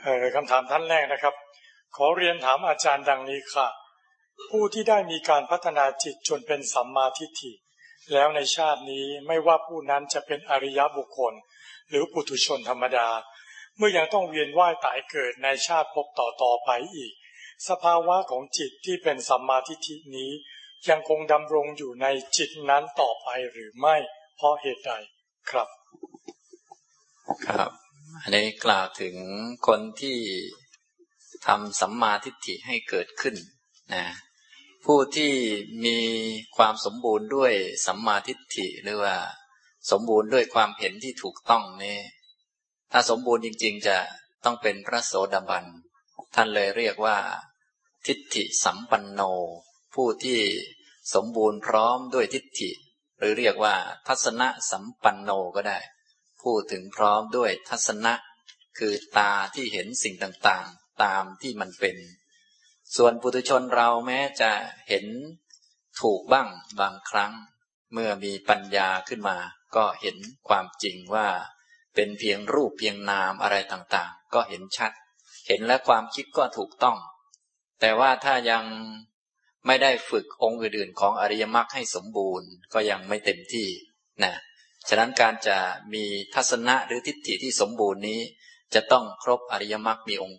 คำถามท่านแรกนะครับขอเรียนถามอาจารย์ดังนี้ค่ะผู้ที่ได้มีการพัฒนาจิตจนเป็นสัมมาทิฏฐิแล้วในชาตินี้ไม่ว่าผู้นั้นจะเป็นอริยบุคคลหรือปุถุชนธรรมดาเมื่อยังต้องเวียนว่ายตายเกิดในชาติภพต่อไปอีกสภาวะของจิตที่เป็นสัมมาทิฏฐินี้ยังคงดำรงอยู่ในจิตนั้นต่อไปหรือไม่เพราะเหตุใดครับครับอันนี้กล่าวถึงคนที่ทำสัมมาทิฏฐิให้เกิดขึ้นนะผู้ที่มีความสมบูรณ์ด้วยสัมมาทิฏฐิหรือว่าสมบูรณ์ด้วยความเห็นที่ถูกต้องนี่ถ้าสมบูรณ์จริงๆจะต้องเป็นพระโสดาบันท่านเลยเรียกว่าทิฏฐิสัมปันโนผู้ที่สมบูรณ์พร้อมด้วยทิฏฐิหรือเรียกว่าทัศนะสัมปันโนก็ได้พูดถึงพร้อมด้วยทัศนะคือตาที่เห็นสิ่งต่างๆตามที่มันเป็นส่วนปุถุชนเราแม้จะเห็นถูกบ้างบางครั้งเมื่อมีปัญญาขึ้นมาก็เห็นความจริงว่าเป็นเพียงรูปเพียงนามอะไรต่างๆก็เห็นชัดเห็นและความคิดก็ถูกต้องแต่ว่าถ้ายังไม่ได้ฝึกองค์อื่นๆของอริยมรรคให้สมบูรณ์ก็ยังไม่เต็มที่นะฉะนั้นการจะมีทัศนะหรือทิฏฐิที่สมบูรณ์นี้จะต้องครบอริยมรรคมีองค์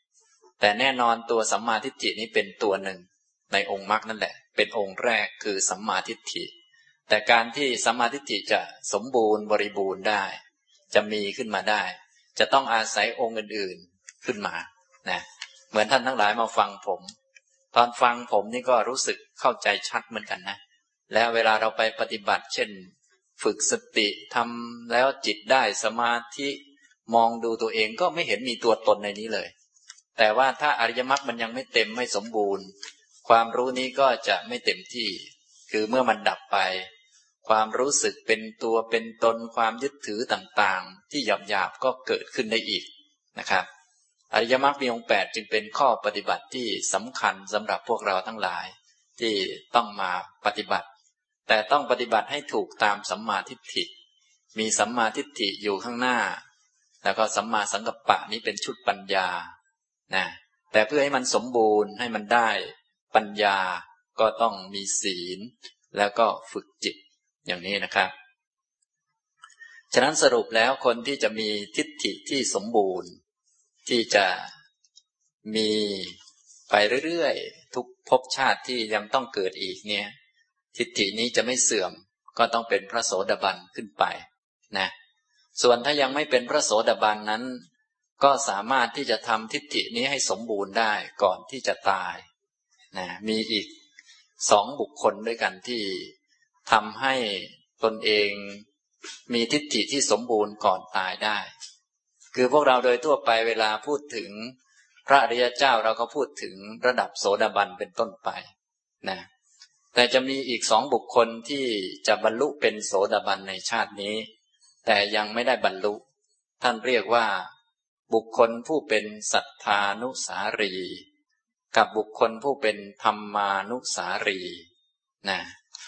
8แต่แน่นอนตัวสัมมาทิฏฐินี้เป็นตัวหนึ่งในองค์มรรคนั่นแหละเป็นองค์แรกคือสัมมาทิฏฐิแต่การที่สัมมาทิฏฐิจะสมบูรณ์บริบูรณ์ได้จะมีขึ้นมาได้จะต้องอาศัยองค์อื่นๆขึ้นมานะเหมือนท่านทั้งหลายมาฟังผมตอนฟังผมนี่ก็รู้สึกเข้าใจชัดเหมือนกันนะแล้วเวลาเราไปปฏิบัติเช่นฝึกสติทำแล้วจิตได้สมาธิมองดูตัวเองก็ไม่เห็นมีตัวตนในนี้เลยแต่ว่าถ้าอริยมรรคมันยังไม่เต็มไม่สมบูรณ์ความรู้นี้ก็จะไม่เต็มที่คือเมื่อมันดับไปความรู้สึกเป็นตัวเป็นตนความยึดถือต่างๆที่หยาบๆก็เกิดขึ้นได้อีกนะครับอริยมรรคมีองค์8จึงเป็นข้อปฏิบัติที่สำคัญสำหรับพวกเราทั้งหลายที่ต้องมาปฏิบัติแต่ต้องปฏิบัติให้ถูกตามสัมมาทิฏฐิมีสัมมาทิฏฐิอยู่ข้างหน้าแล้วก็สัมมาสังกัปปะนี้เป็นชุดปัญญานะแต่เพื่อให้มันสมบูรณ์ให้มันได้ปัญญาก็ต้องมีศีลแล้วก็ฝึกจิตอย่างนี้นะครับฉะนั้นสรุปแล้วคนที่จะมีทิฏฐิที่สมบูรณ์ที่จะมีไปเรื่อยๆทุกภพชาติที่ยังต้องเกิดอีกเนี่ยทิฏฐินี้จะไม่เสื่อมก็ต้องเป็นพระโสดาบันขึ้นไปนะส่วนถ้ายังไม่เป็นพระโสดาบันนั้นก็สามารถที่จะทำทิฏฐินี้ให้สมบูรณ์ได้ก่อนที่จะตายนะมีอีก2 บุคคลด้วยกันที่ทำให้ตนเองมีทิฏฐิที่สมบูรณ์ก่อนตายได้คือพวกเราโดยทั่วไปเวลาพูดถึงพระอริยเจ้าเราก็พูดถึงระดับโสดาบันเป็นต้นไปนะแต่จะมีอีก2 บุคคลที่จะบรรลุเป็นโสดาบันในชาตินี้แต่ยังไม่ได้บรรลุท่านเรียกว่าบุคคลผู้เป็นสัทธานุสารีกับบุคคลผู้เป็นธรรมานุสารีนะ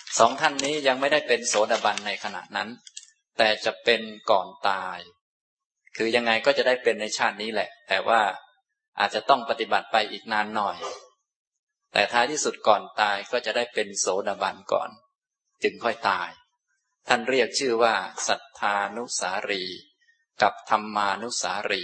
2 ท่านนี้ยังไม่ได้เป็นโสดาบันในขณะนั้นแต่จะเป็นก่อนตายคือยังไงก็จะได้เป็นในชาตินี้แหละแต่ว่าอาจจะต้องปฏิบัติไปอีกนานหน่อยแต่ท้ายที่สุดก่อนตายก็จะได้เป็นโสดาบันก่อนจึงค่อยตายท่านเรียกชื่อว่าสัทธานุสารีกับธรรมานุสารี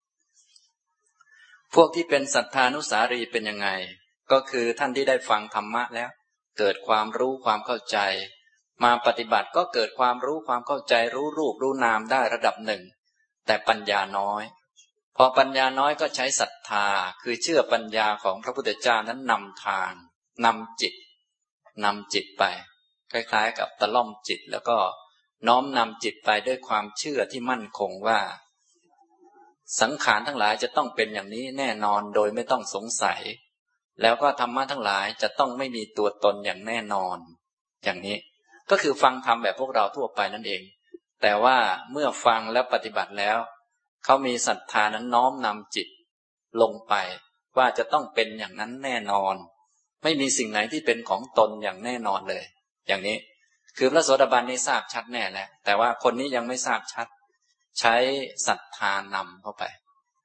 พวกที่เป็นสัทธานุสารีเป็นยังไงก็คือท่านที่ได้ฟังธรรมะแล้วเกิดความรู้ความเข้าใจมาปฏิบัติก็เกิดความรู้ความเข้าใจรู้รูปรู้นามได้ระดับหนึ่งแต่ปัญญาน้อยพอปัญญาน้อยก็ใช้ศรัทธาคือเชื่อปัญญาของพระพุทธเจ้านั้นนำทางนำจิตไปคล้ายๆกับตะล่อมจิตแล้วก็น้อมนำจิตไปด้วยความเชื่อที่มั่นคงว่าสังขารทั้งหลายจะต้องเป็นอย่างนี้แน่นอนโดยไม่ต้องสงสัยแล้วก็ธรรมะทั้งหลายจะต้องไม่มีตัวตนอย่างแน่นอนอย่างนี้ก็คือฟังธรรมแบบพวกเราทั่วไปนั่นเองแต่ว่าเมื่อฟังและปฏิบัติแล้วเขามีศรัทธานั้นน้อมนำจิตลงไปว่าจะต้องเป็นอย่างนั้นแน่นอนไม่มีสิ่งไหนที่เป็นของตนอย่างแน่นอนเลยอย่างนี้คือพระโสดาบันนี้ทราบชัดแน่แล้วแต่ว่าคนนี้ยังไม่ทราบชัดใช้ศรัทธานำเข้าไป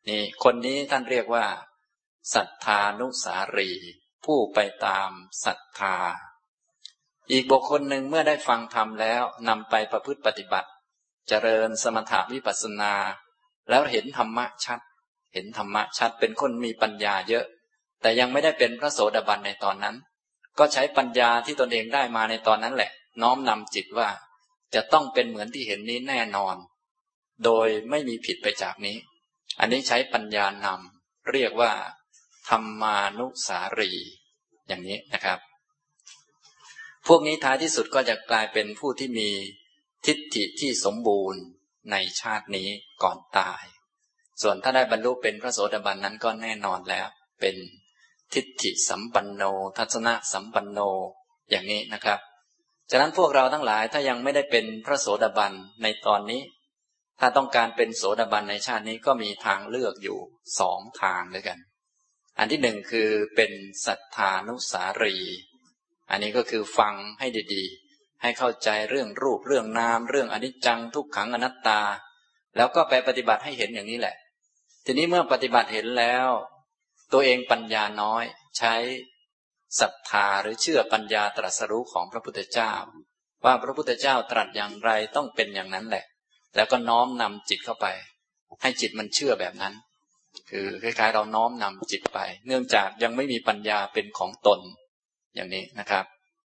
นี่คนนี้ท่านเรียกว่าศรัทธานุสารีผู้ไปตามศรัทธาอีกบุคคลหนึ่งเมื่อได้ฟังธรรมแล้วนำไปประพฤติปฏิบัติเจริญสมถะวิปัสสนาแล้วเห็นธรรมะชัดเป็นคนมีปัญญาเยอะแต่ยังไม่ได้เป็นพระโสดาบันในตอนนั้นก็ใช้ปัญญาที่ตนเองได้มาในตอนนั้นแหละน้อมนำจิตว่าจะต้องเป็นเหมือนที่เห็นนี้แน่นอนโดยไม่มีผิดไปจากนี้อันนี้ใช้ปัญญานำเรียกว่าธรรมานุสารีอย่างนี้นะครับพวกนี้ท้ายที่สุดก็จะกลายเป็นผู้ที่มีทิฏฐิที่สมบูรณ์ในชาตินี้ก่อนตายส่วนถ้าได้บรรลุเป็นพระโสดาบันนั้นก็แน่นอนแล้วเป็นทิฏฐิสัมปันโนทัศนะสัมปันโนอย่างนี้นะครับฉะนั้นพวกเราทั้งหลายถ้ายังไม่ได้เป็นพระโสดาบันในตอนนี้ถ้าต้องการเป็นโสดาบันในชาตินี้ก็มีทางเลือกอยู่2 ทางด้วยกันอันที่ 1คือเป็นศรัทธานุสารีอันนี้ก็คือฟังให้ดีๆให้เข้าใจเรื่องรูปเรื่องนามเรื่องอนิจจังทุกขังอนัตตาแล้วก็ไปปฏิบัติให้เห็นอย่างนี้แหละทีนี้เมื่อปฏิบัติเห็นแล้วตัวเองปัญญาน้อยใช้ศรัทธาหรือเชื่อปัญญาตรัสรู้ของพระพุทธเจ้าว่าพระพุทธเจ้าตรัสอย่างไรต้องเป็นอย่างนั้นแหละแล้วก็น้อมนำจิตเข้าไปให้จิตมันเชื่อแบบนั้นคือคล้ายๆเราน้อมนำจิตไปเนื่องจากยังไม่มีปัญญาเป็นของตนอย่างนี้นะครับ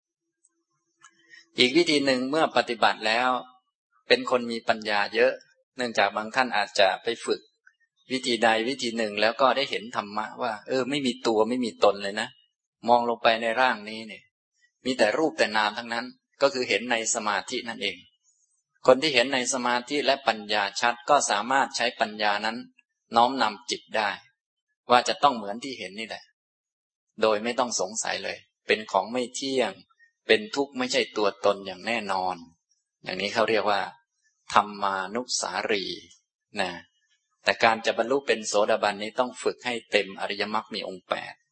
อีกวิธีหนึ่งเมื่อปฏิบัติแล้วเป็นคนมีปัญญาเยอะเนื่องจากบางท่านอาจจะไปฝึกวิธีใดวิธีหนึ่งแล้วก็ได้เห็นธรรมะว่าไม่มีตัวไม่มีตนเลยนะมองลงไปในร่างนี้เนี่ยมีแต่รูปแต่นามทั้งนั้นก็คือเห็นในสมาธินั่นเองคนที่เห็นในสมาธิและปัญญาชัดก็สามารถใช้ปัญญานั้นน้อมนำจิตได้ว่าจะต้องเหมือนที่เห็นนี่แหละโดยไม่ต้องสงสัยเลยเป็นของไม่เที่ยงเป็นทุกข์ไม่ใช่ตัวตนอย่างแน่นอนอย่างนี้เขาเรียกว่าธรรมานุสารีนะแต่การจะบรรลุเป็นโสดาบันนี้ต้องฝึกให้เต็มอริยมรรคมีองค์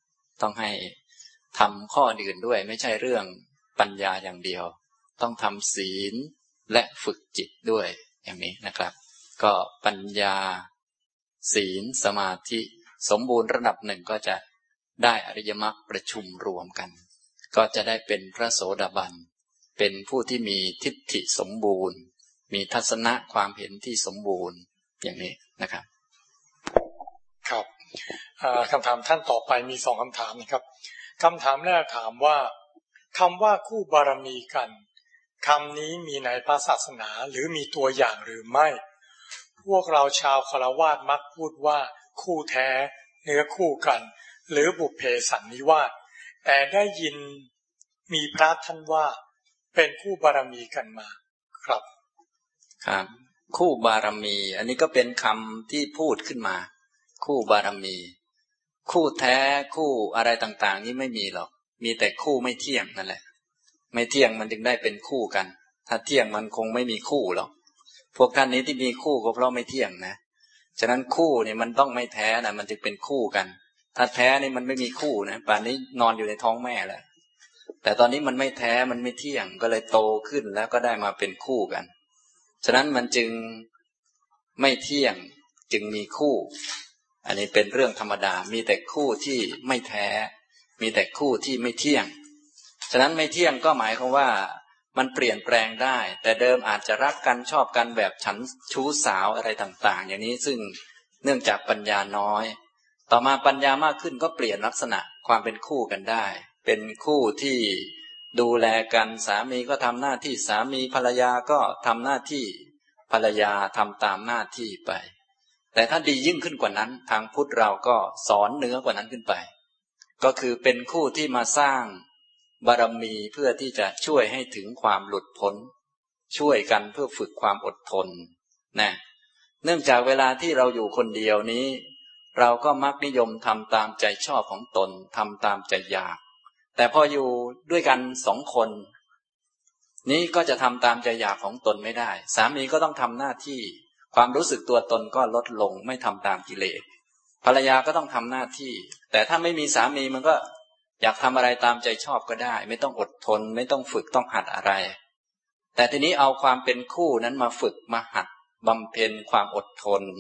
8ต้องให้ทำข้ออื่นด้วยไม่ใช่เรื่องปัญญาอย่างเดียวต้องทำศีลและฝึกจิตด้วยอย่างนี้นะครับก็ปัญญาศีลสมาธิสมบูรณ์ระดับหนึ่งก็จะได้อริยมรรคประชุมรวมกันก็จะได้เป็นพระโสดาบันเป็นผู้ที่มีทิฏฐิสมบูรณ์มีทัศนะความเห็นที่สมบูรณ์อย่างนี้นะครับครับคำถามท่านต่อไปมี2 คำถามนะครับคำถามแรกถามว่าคำว่าคู่บารมีกันคำนี้มีในพระศาสนาหรือมีตัวอย่างหรือไม่พวกเราชาวคฤหัสถ์มักพูดว่าคู่แท้เนื้อคู่กันหรือบุพเพสันนิวาสแต่ได้ยินมีพระท่านว่าเป็นคู่บารมีกันมาครับครับคู่บารมีอันนี้ก็เป็นคำที่พูดขึ้นมาคู่บารมีคู่แท้คู่อะไรต่างๆนี้ไม่มีหรอกมีแต่คู่ไม่เที่ยงนั่นแหละไม่เที่ยงมันจึงได้เป็นคู่กันถ้าเที่ยงมันคงไม่มีคู่หรอกพวกท่านนี้ที่มีคู่ก็เพราะไม่เที่ยงนะฉะนั้นคู่เนี่ยมันต้องไม่แท้นะมันจึงเป็นคู่กันถ้าแท้นี่มันไม่มีคู่นะป่านนี้นอนอยู่ในท้องแม่แล้วแต่ตอนนี้มันไม่แท้มันไม่เที่ยงก็เลยโตขึ้นแล้วก็ได้มาเป็นคู่กันฉะนั้นมันจึงไม่เที่ยงจึงมีคู่อันนี้เป็นเรื่องธรรมดามีแต่คู่ที่ไม่แท้มีแต่คู่ที่ไม่เที่ยงฉะนั้นไม่เที่ยงก็หมายความว่ามันเปลี่ยนแปลงได้แต่เดิมอาจจะรักกันชอบกันแบบฉันชู้สาวอะไรต่างๆอย่างนี้ซึ่งเนื่องจากปัญญาน้อยต่อมาปัญญามากขึ้นก็เปลี่ยนลักษณะความเป็นคู่กันได้เป็นคู่ที่ดูแลกันสามีก็ทำหน้าที่สามีภรรยาก็ทำหน้าที่ภรรยาทำตามหน้าที่ไปแต่ถ้าดียิ่งขึ้นกว่านั้นทางพุทธเราก็สอนเหนือกว่านั้นขึ้นไปก็คือเป็นคู่ที่มาสร้างบารมีเพื่อที่จะช่วยให้ถึงความหลุดพ้นช่วยกันเพื่อฝึกความอดทนนะเนื่องจากเวลาที่เราอยู่คนเดียวนี้เราก็มักนิยมทำตามใจชอบของตนทำตามใจอยากแต่พออยู่ด้วยกัน2 คนนี้ก็จะทำตามใจอยากของตนไม่ได้สามีก็ต้องทำหน้าที่ความรู้สึกตัวตนก็ลดลงไม่ทำตามกิเลสภรรยาก็ต้องทำหน้าที่แต่ถ้าไม่มีสามีมันก็อยากทำอะไรตามใจชอบก็ได้ไม่ต้องอดทนไม่ต้องฝึกต้องหัดอะไรแต่ทีนี้เอาความเป็นคู่นั้นมาฝึกมาหัดบำเพ็ญความอดทน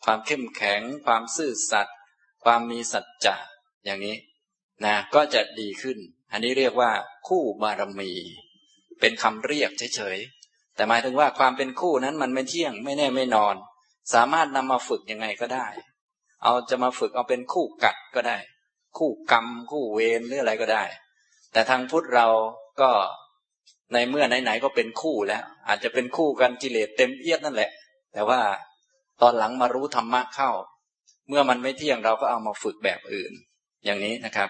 ความเข้มแข็งความซื่อสัตย์ความมีสัจจะอย่างนี้นะก็จะดีขึ้นอันนี้เรียกว่าคู่บารมีเป็นคำเรียกเฉยๆแต่หมายถึงว่าความเป็นคู่นั้นมันไม่เที่ยงไม่แน่ไม่นอนสามารถนำมาฝึกยังไงก็ได้จะมาฝึกเอาเป็นคู่กัดก็ได้คู่กรรมคู่เวรหรืออะไรก็ได้แต่ทางพุทธเราก็ในเมื่อไหนๆก็เป็นคู่แล้วอาจจะเป็นคู่กันกิเลสเต็มเอียดนั่นแหละแต่ว่าตอนหลังมารู้ธรรมะเข้าเมื่อมันไม่เที่ยงเราก็เอามาฝึกแบบอื่นอย่างนี้นะครับ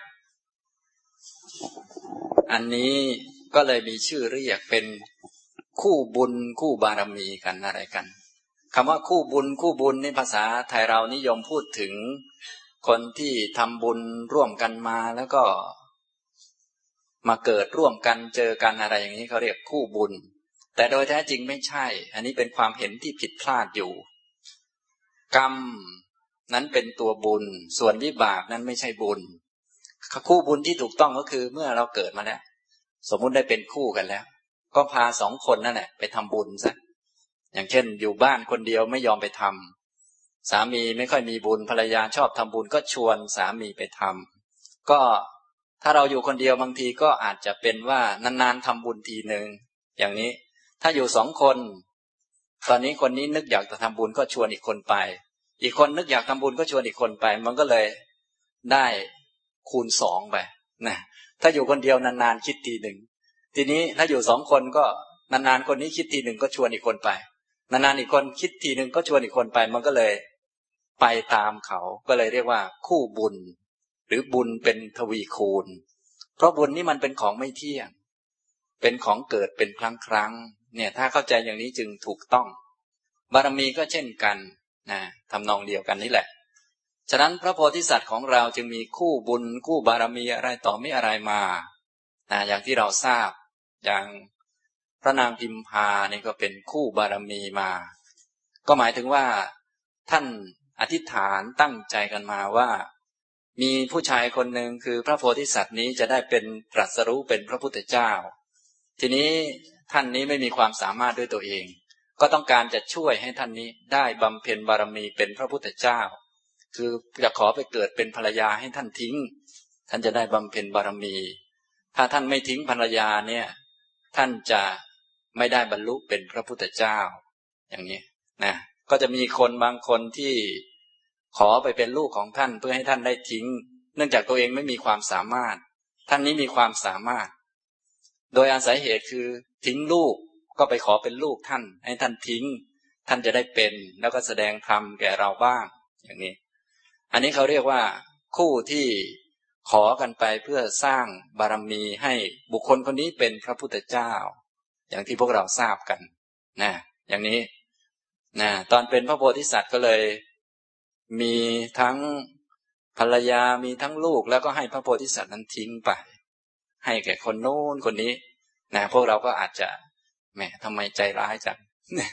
อันนี้ก็เลยมีชื่อเรียกเป็นคู่บุญคู่บารมีกันอะไรกันคำว่าคู่บุญคู่บุญในภาษาไทยเรานิยมพูดถึงคนที่ทำบุญร่วมกันมาแล้วก็มาเกิดร่วมกันเจอกันอะไรอย่างนี้เขาเรียกคู่บุญแต่โดยแท้จริงไม่ใช่อันนี้เป็นความเห็นที่ผิดพลาดอยู่กรรมนั้นเป็นตัวบุญส่วนวิบากนั้นไม่ใช่บุญคู่บุญที่ถูกต้องก็คือเมื่อเราเกิดมาแล้วสมมุติได้เป็นคู่กันแล้วก็พาสองคนนั่นแหละไปทำบุญซะอย่างเช่นอยู่บ้านคนเดียวไม่ยอมไปทำสามีไม่ค่อยมีบุญภรรยาชอบทำบุญก็ชวนสามีไปทำก็ถ้าเราอยู่คนเดียวบางทีก็อาจจะเป็นว่านานๆทำบุญทีนึงอย่างนี้ถ้าอยู่สองคนตอนนี้คนนี้นึกอยากจะทำบุญก็ชวนอีกคนไปอีกคนนึกอยากทำบุญก็ชวนอีกคนไปมันก็เลยได้คูณสองไปนะถ้าอยู่คนเดียวนานๆคิดทีหนึ่งทีนี้ถ้าอยู่สองคนก็นานๆคนนี้คิดทีหนึ่งก็ชวนอีกคนไปนานๆอีกคนคิดทีหนึ่งก็ชวนอีกคนไปมันก็เลยไปตามเขาก็เลยเรียกว่าคู่บุญหรือบุญเป็นทวีคูณเพราะบุญนี่มันเป็นของไม่เที่ยงเป็นของเกิดเป็นครั้งๆเนี่ยถ้าเข้าใจอย่างนี้จึงถูกต้องบารมีก็เช่นกันนะทำนองเดียวกันนี่แหละฉะนั้นพระโพธิสัตว์ของเราจึงมีคู่บุญคู่บารมีอะไรต่อไม่อะไรมาอย่างที่เราทราบอย่างพระนางพิมพานี่ก็เป็นคู่บารมีมาก็หมายถึงว่าท่านอธิษฐานตั้งใจกันมาว่ามีผู้ชายคนหนึ่งคือพระโพธิสัตว์นี้จะได้เป็นตรัสรู้เป็นพระพุทธเจ้าทีนี้ท่านนี้ไม่มีความสามารถด้วยตัวเองก็ต้องการจะช่วยให้ท่านนี้ได้บำเพ็ญบารมีเป็นพระพุทธเจ้าคือจะขอไปเกิดเป็นภรรยาให้ท่านทิ้งท่านจะได้บำเพ็ญบารมีถ้าท่านไม่ทิ้งภรรยาเนี่ยท่านจะไม่ได้บรรลุเป็นพระพุทธเจ้าอย่างนี้นะก็จะมีคนบางคนที่ขอไปเป็นลูกของท่านเพื่อให้ท่านได้ทิ้งเนื่องจากตัวเองไม่มีความสามารถท่านนี้มีความสามารถโดยอาศัยเหตุคือทิ้งลูกก็ไปขอเป็นลูกท่านให้ท่านทิ้งท่านจะได้เป็นแล้วก็แสดงธรรมแก่เราบ้างอย่างนี้อันนี้เขาเรียกว่าคู่ที่ขอกันไปเพื่อสร้างบารมีให้บุคคลคนนี้เป็นพระพุทธเจ้าอย่างที่พวกเราทราบกันนะอย่างนี้นะตอนเป็นพระโพธิสัตว์ก็เลยมีทั้งภรรยามีทั้งลูกแล้วก็ให้พระโพธิสัตว์นั้นทิ้งไปให้แก่คนโน้นคนนี้นะพวกเราก็อาจจะแหมทำไมใจร้ายจัง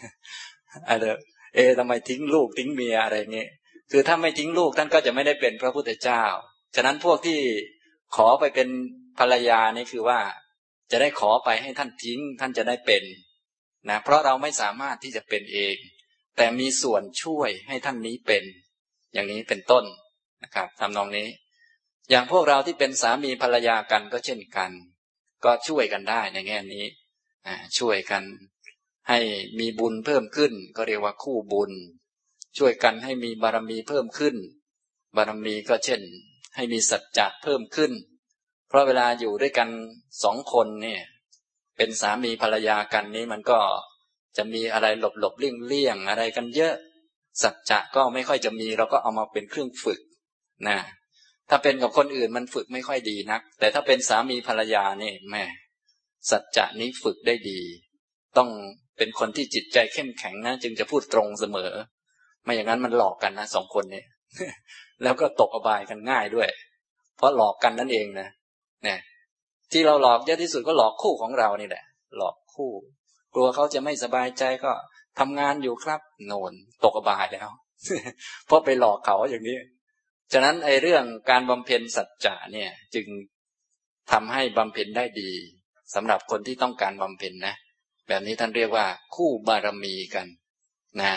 ทำไมทิ้งลูกทิ้งเมียอะไรเงี้ยคือถ้าไม่ทิ้งลูกท่านก็จะไม่ได้เป็นพระพุทธเจ้าฉะนั้นพวกที่ขอไปเป็นภรรยานี่คือว่าจะได้ขอไปให้ท่านทิ้งท่านจะได้เป็นนะเพราะเราไม่สามารถที่จะเป็นเองแต่มีส่วนช่วยให้ท่านนี้เป็นอย่างนี้เป็นต้นนะครับทำนองนี้อย่างพวกเราที่เป็นสามีภรรยากันก็เช่นกันก็ช่วยกันได้ในแง่นี้ช่วยกันให้มีบุญเพิ่มขึ้นก็เรียกว่าคู่บุญช่วยกันให้มีบารมีเพิ่มขึ้นบารมีก็เช่นให้มีสัจจะเพิ่มขึ้นเพราะเวลาอยู่ด้วยกันสองคนเนี่ยเป็นสามีภรรยากันนี้มันก็จะมีอะไรหลบๆเลี่ยงอะไรกันเยอะสัจจะก็ไม่ค่อยจะมีเราก็เอามาเป็นเครื่องฝึกนะถ้าเป็นกับคนอื่นมันฝึกไม่ค่อยดีนักแต่ถ้าเป็นสามีภรรยานี่แม่สัจจะนี้ฝึกได้ดีต้องเป็นคนที่จิตใจเข้มแข็งนะจึงจะพูดตรงเสมอไม่อย่างนั้นมันหลอกกันนะสองคนเนี่ย แล้วก็ตกอบายกันง่ายด้วยเพราะหลอกกันนั่นเองนะเนี่ยที่เราหลอกเยอะที่สุดก็หลอกคู่ของเรานี่แหละหลอกคู่กลัวเขาจะไม่สบายใจก็ทำงานอยู่ครับโน่นตกอบายแล้ว เพราะไปหลอกเขาอย่างนี้ฉะนั้นไอ้เรื่องการบำเพ็ญสัจจะเนี่ยจึงทำให้บำเพ็ญได้ดีสำหรับคนที่ต้องการบำเพ็ญนะแบบนี้ท่านเรียกว่าคู่บารมีกันนะ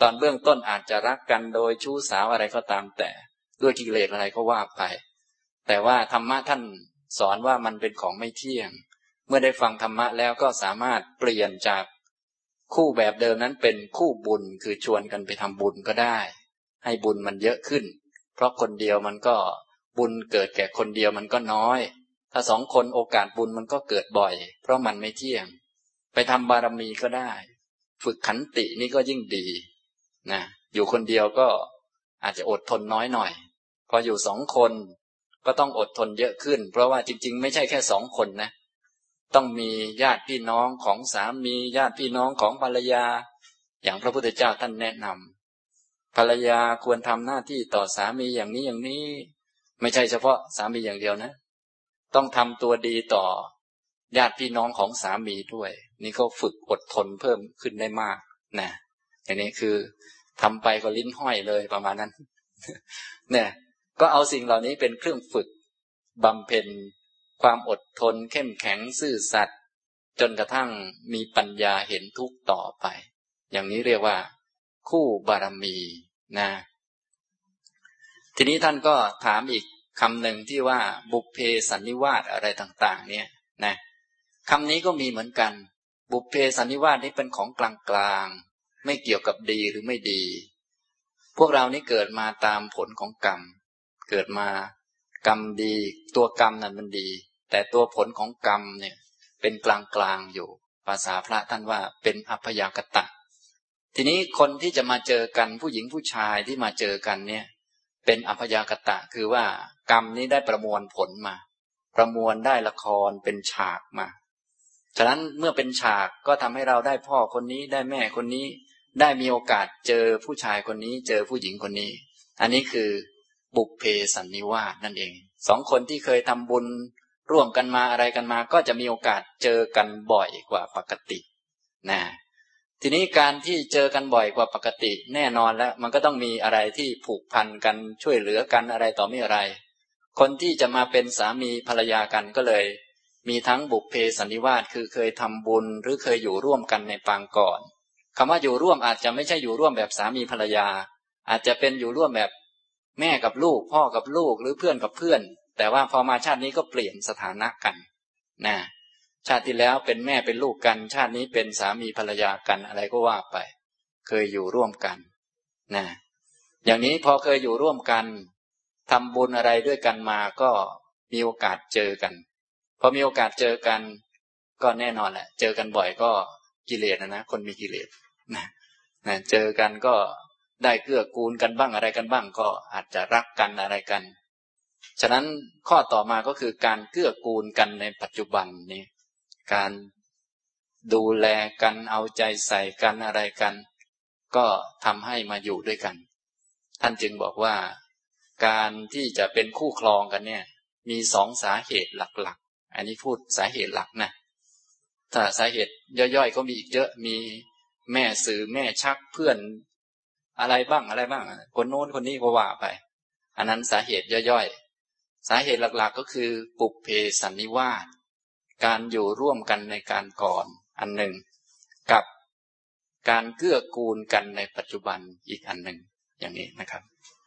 ตอนเบื้องต้นอาจจะรักกันโดยชู้สาวอะไรก็ตามแต่ด้วยกิเลสอะไรก็ว่าไปแต่ว่าธรรมะท่านสอนว่ามันเป็นของไม่เที่ยงเมื่อได้ฟังธรรมะแล้วก็สามารถเปลี่ยนจากคู่แบบเดิมนั้นเป็นคู่บุญคือชวนกันไปทำบุญก็ได้ให้บุญมันเยอะขึ้นเพราะคนเดียวมันก็บุญเกิดแก่คนเดียวมันก็น้อยถ้าสองคนโอกาสบุญมันก็เกิดบ่อยเพราะมันไม่เที่ยงไปทำบารมีก็ได้ฝึกขันตินี่ก็ยิ่งดีนะอยู่คนเดียวก็อาจจะอดทนน้อยหน่อยพออยู่สองคนก็ต้องอดทนเยอะขึ้นเพราะว่าจริงๆไม่ใช่แค่สองคนนะต้องมีญาติพี่น้องของสามีญาติพี่น้องของภรรยาอย่างพระพุทธเจ้าท่านแนะนำภรรยาควรทำหน้าที่ต่อสามีอย่างนี้อย่างนี้ไม่ใช่เฉพาะสามีอย่างเดียวนะต้องทำตัวดีต่อญาติพี่น้องของสามีด้วยนี่เขาฝึกอดทนเพิ่มขึ้นได้มากนะอย่างนี้คือทำไปก็ลิ้นห้อยเลยประมาณนั้นเนี่ยก็เอาสิ่งเหล่านี้เป็นเครื่องฝึกบำเพ็ญความอดทนเข้มแข็งซื่อสัตย์จนกระทั่งมีปัญญาเห็นทุกข์ต่อไปอย่างนี้เรียกว่าคู่บารมีนะทีนี้ท่านก็ถามอีกคำหนึ่งที่ว่าบุพเพสันนิวาสอะไรต่างๆเนี่ยนะคำนี้ก็มีเหมือนกันบุพเพสันนิวาสนี้เป็นของกลางๆไม่เกี่ยวกับดีหรือไม่ดีพวกเรานี่เกิดมาตามผลของกรรมเกิดมากรรมดีตัวกรรมนั้นมันดีแต่ตัวผลของกรรมเนี่ยเป็นกลางๆอยู่ภาษาพระท่านว่าเป็นอัพยากตะทีนี้คนที่จะมาเจอกันผู้หญิงผู้ชายที่มาเจอกันเนี่ยเป็นอัพยากตะคือว่ากรรมนี้ได้ประมวลผลมาประมวลได้ละครเป็นฉากมาฉะนั้นเมื่อเป็นฉากก็ทำให้เราได้พ่อคนนี้ได้แม่คนนี้ได้มีโอกาสเจอผู้ชายคนนี้เจอผู้หญิงคนนี้อันนี้คือบุพเพสันนิวาสนั่นเองสองคนที่เคยทำบุญร่วมกันมาอะไรกันมาก็จะมีโอกาสเจอกันบ่อยกว่าปกตินะทีนี้การที่เจอกันบ่อยกว่าปกติแน่นอนแล้วมันก็ต้องมีอะไรที่ผูกพันกันช่วยเหลือกันอะไรต่อไม่อะไรคนที่จะมาเป็นสามีภรรยากันก็เลยมีทั้งบุพเพสันนิวาสคือเคยทำบุญหรือเคยอยู่ร่วมกันในปางก่อนคำว่าอยู่ร่วมอาจจะไม่ใช่อยู่ร่วมแบบสามีภรรยาอาจจะเป็นอยู่ร่วมแบบแม่กับลูกพ่อกับลูกหรือเพื่อนกับเพื่อนแต่ว่าพอมาชาตินี้ก็เปลี่ยนสถานะกันนะชาติที่แล้วเป็นแม่เป็นลูกกันชาตินี้เป็นสามีภรรยากันอะไรก็ว่าไปเคยอยู่ร่วมกันนะอย่างนี้พอเคยอยู่ร่วมกันทำบุญอะไรด้วยกันมาก็มีโอกาสเจอกันพอมีโอกาสเจอกันก็แน่นอนแหละเจอกันบ่อยก็กิเลสนะคนมีกิเลสนะเจอกันก็ได้เกื้อกูลกันบ้างอะไรกันบ้างก็อาจจะรักกันอะไรกันฉะนั้นข้อต่อมาก็คือการเกื้อกูลกันในปัจจุบันนี้การดูแลกันเอาใจใส่กันอะไรกันก็ทำให้มาอยู่ด้วยกันท่านจึงบอกว่าการที่จะเป็นคู่ครองกันเนี่ยมีสองสาเหตุหลักๆอันนี้พูดสาเหตุหลักนะถ้าสาเหตุย่อยๆก็มีอีกเยอะมีแม่สื่อแม่ชักเพื่อนอะไรบ้างคนโน้นคนนี้ก็ว่าไปอันนั้นสาเหตุย่อยๆสาเหตุหลักๆก็คือปุพเพสันนิวาสการอยู่ร่วมกันในการก่อนอันหนึ่งกับการเกื้อกูลกันในปัจจุบันอีกอันหนึ่งอย่างนี้นะครับ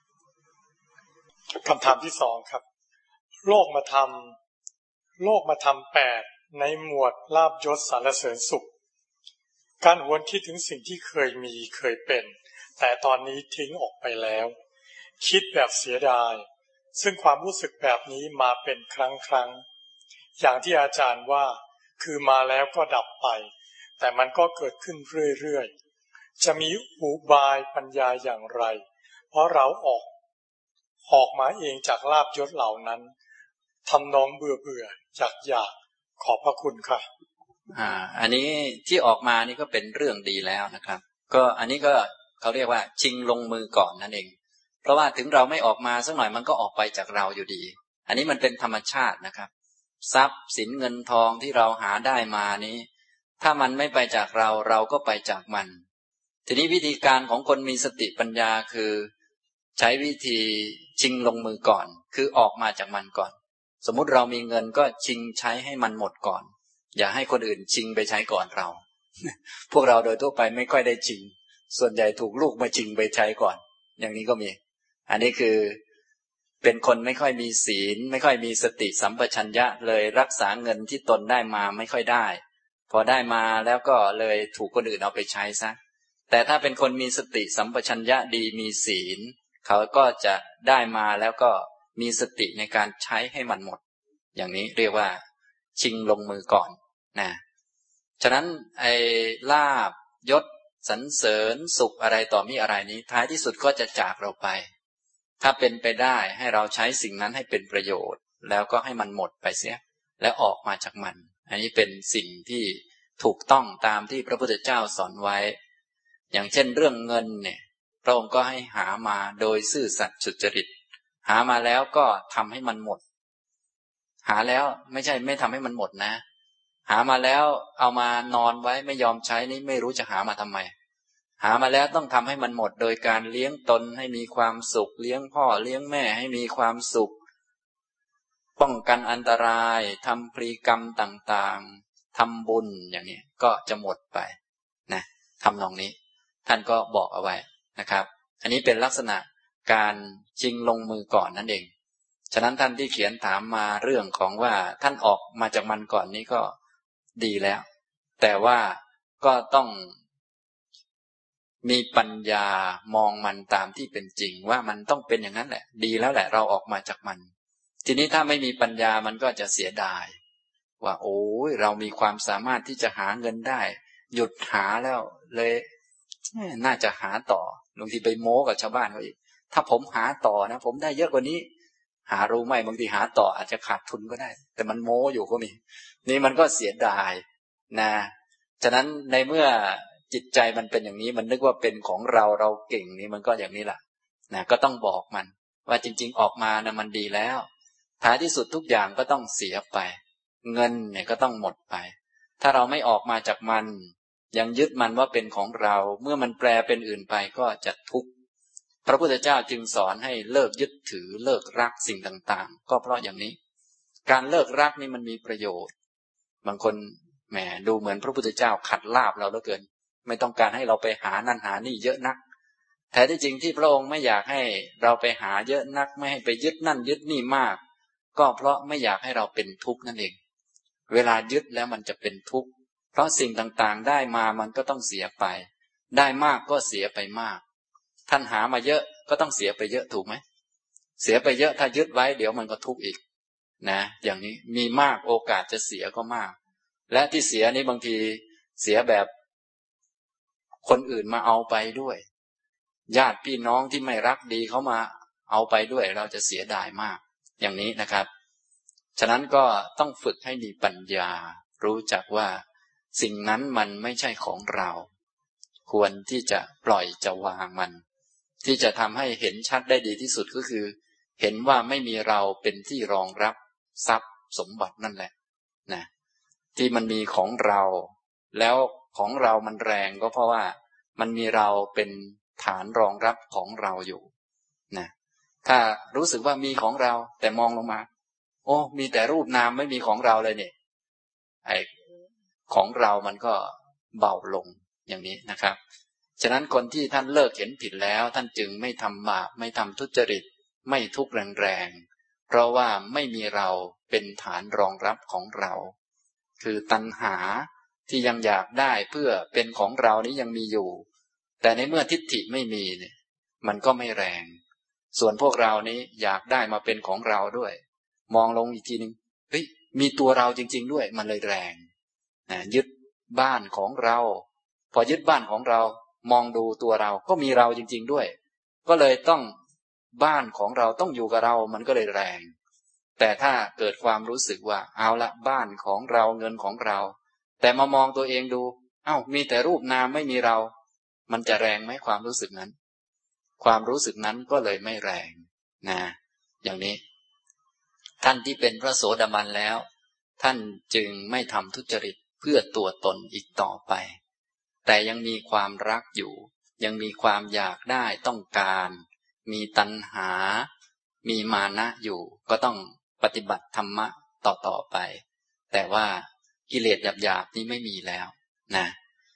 คำถามที่สองครับโลกมาทำ8ในหมวดลาภยศสรรเสริญสุขการหวนคิดถึงสิ่งที่เคยมีเคยเป็นแต่ตอนนี้ทิ้งออกไปแล้วคิดแบบเสียดายซึ่งความรู้สึกแบบนี้มาเป็นครั้งอย่างที่อาจารย์ว่าคือมาแล้วก็ดับไปแต่มันก็เกิดขึ้นเรื่อยๆจะมีอุบายปัญญาอย่างไรเพราะเราออกมาเองจากลาภยศเหล่านั้นทำนองเบื่ออยากขอบพระคุณค่ะอันนี้ที่ออกมานี่ก็เป็นเรื่องดีแล้วนะครับก็อันนี้ก็เขาเรียกว่าชิงลงมือก่อนนั่นเองเพราะว่าถึงเราไม่ออกมาสักหน่อยมันก็ออกไปจากเราอยู่ดีอันนี้มันเป็นธรรมชาตินะครับทรัพย์สินเงินทองที่เราหาได้มานี้ถ้ามันไม่ไปจากเราเราก็ไปจากมันทีนี้วิธีการของคนมีสติปัญญาคือใช้วิธีชิงลงมือก่อนคือออกมาจากมันก่อนสมมุติเรามีเงินก็ชิงใช้ให้มันหมดก่อนอย่าให้คนอื่นชิงไปใช้ก่อนเราพวกเราโดยทั่วไปไม่ค่อยได้ชิงส่วนใหญ่ถูกลูกมาชิงไปใช้ก่อนอย่างนี้ก็มีอันนี้คือเป็นคนไม่ค่อยมีศีลไม่ค่อยมีสติสัมปชัญญะเลยรักษาเงินที่ตนได้มาไม่ค่อยได้พอได้มาแล้วก็เลยถูกคนอื่นเอาไปใช้ซะแต่ถ้าเป็นคนมีสติสัมปชัญญะดีมีศีลเขาก็จะได้มาแล้วก็มีสติในการใช้ให้มันหมดอย่างนี้เรียกว่าชิงลงมือก่อนนะฉะนั้นไอ้ลาภยศสรรเสริญสุขอะไรต่อมีอะไรนี้ท้ายที่สุดก็จะจากเราไปถ้าเป็นไปได้ให้เราใช้สิ่งนั้นให้เป็นประโยชน์แล้วก็ให้มันหมดไปเสียแล้วออกมาจากมันอันนี้เป็นสิ่งที่ถูกต้องตามที่พระพุทธเจ้าสอนไว้อย่างเช่นเรื่องเงินเนี่ยพระองค์ก็ให้หามาโดยซื่อสัตย์สุจริตหามาแล้วก็ทำให้มันหมดหาแล้วไม่ใช่ไม่ทำให้มันหมดนะหามาแล้วเอามานอนไว้ไม่ยอมใช้นี่ไม่รู้จะหามาทำไมหามาแล้วต้องทำให้มันหมดโดยการเลี้ยงตนให้มีความสุขเลี้ยงพ่อเลี้ยงแม่ให้มีความสุขป้องกันอันตรายทำพรีกรรมต่างๆทำบุญอย่างนี้ก็จะหมดไปนะทำนองนี้ท่านก็บอกเอาไว้นะครับอันนี้เป็นลักษณะการชิงลงมือก่อนนั่นเองฉะนั้นท่านที่เขียนถามมาเรื่องของว่าท่านออกมาจากมันก่อนนี้ก็ดีแล้วแต่ว่าก็ต้องมีปัญญามองมันตามที่เป็นจริงว่ามันต้องเป็นอย่างนั้นแหละดีแล้วแหละเราออกมาจากมันทีนี้ถ้าไม่มีปัญญามันก็จะเสียดายว่าโอ้ยเรามีความสามารถที่จะหาเงินได้หยุดหาแล้วเลยน่าจะหาต่อบางทีไปโม้กับชาวบ้านเขาอีกถ้าผมหาต่อนะผมได้เยอะกว่านี้หารู้ไหมบางทีหาต่ออาจจะขาดทุนก็ได้แต่มันโม้อยู่ก็มีนี่มันก็เสียดายนะฉะนั้นในเมื่อจิตใจมันเป็นอย่างนี้มันนึกว่าเป็นของเราเราเก่งนี่มันก็อย่างนี้แหละนะก็ต้องบอกมันว่าจริงๆออกมานะมันดีแล้วท้ายที่สุดทุกอย่างก็ต้องเสียไปเงินเนี่ยก็ต้องหมดไปถ้าเราไม่ออกมาจากมันยังยึดมันว่าเป็นของเราเมื่อมันแปลเป็นอื่นไปก็จะทุกข์พระพุทธเจ้าจึงสอนให้เลิกยึดถือเลิกรักสิ่งต่างๆก็เพราะอย่างนี้การเลิกรักนี่มันมีประโยชน์บางคนแหมดูเหมือนพระพุทธเจ้าขัดลาภเราเหลือเกินไม่ต้องการให้เราไปหานั่นหานี่เยอะนักแท้ที่จริงที่พระองค์ไม่อยากให้เราไปหาเยอะนักไม่ให้ไปยึดนั่นยึดนี่มากก็เพราะไม่อยากให้เราเป็นทุกข์นั่นเองเวลายึดแล้วมันจะเป็นทุกข์เพราะสิ่งต่างๆได้มามันก็ต้องเสียไปได้มากก็เสียไปมากท่านหามาเยอะก็ต้องเสียไปเยอะถูกไหมเสียไปเยอะถ้ายึดไว้เดี๋ยวมันก็ทุกข์อีกนะอย่างนี้มีมากโอกาสจะเสียก็มากและที่เสียนี้บางทีเสียแบบคนอื่นมาเอาไปด้วยญาติพี่น้องที่ไม่รักดีเขามาเอาไปด้วยเราจะเสียดายมากอย่างนี้นะครับฉะนั้นก็ต้องฝึกให้มีปัญญารู้จักว่าสิ่งนั้นมันไม่ใช่ของเราควรที่จะปล่อยจะวางมันที่จะทำให้เห็นชัดได้ดีที่สุดก็คือเห็นว่าไม่มีเราเป็นที่รองรับทรัพย์สมบัตินั่นแหละนะที่มันมีของเราแล้วของเรามันแรงก็เพราะว่ามันมีเราเป็นฐานรองรับของเราอยู่นะถ้ารู้สึกว่ามีของเราแต่มองลงมาโอ้มีแต่รูปนามไม่มีของเราเลยเนี่ยไอ้ของเรามันก็เบาลงอย่างนี้นะครับฉะนั้นคนที่ท่านเลิกเห็นผิดแล้วท่านจึงไม่ทำบาปไม่ทำทุจริตไม่ทุกข์แรงๆเพราะว่าไม่มีเราเป็นฐานรองรับของเราคือตัณหาที่ยังอยากได้เพื่อเป็นของเรานี้ยังมีอยู่แต่ในเมื่อทิฏฐิไม่มีเนี่ยมันก็ไม่แรงส่วนพวกเรานี้อยากได้มาเป็นของเราด้วยมองลงอีกทีนึงเฮ้ยมีตัวเราจริงๆด้วยมันเลยแรงนะยึดบ้านของเราพอยึดบ้านของเรามองดูตัวเราก็มีเราจริงๆด้วยก็เลยต้องบ้านของเราต้องอยู่กับเรามันก็เลยแรงแต่ถ้าเกิดความรู้สึกว่าเอาละบ้านของเราเงินของเราแต่มามองตัวเองดูเอ้ามีแต่รูปนามไม่มีเรามันจะแรงไหมความรู้สึกนั้นความรู้สึกนั้นก็เลยไม่แรงนะอย่างนี้ท่านที่เป็นพระโสดาบันแล้วท่านจึงไม่ทำทุจริตเพื่อตัวตนอีกต่อไปแต่ยังมีความรักอยู่ยังมีความอยากได้ต้องการมีตัณหามีมานะอยู่ก็ต้องปฏิบัติธรรมะต่อไปแต่ว่ากิเลสหยาบๆนี้ไม่มีแล้วนะ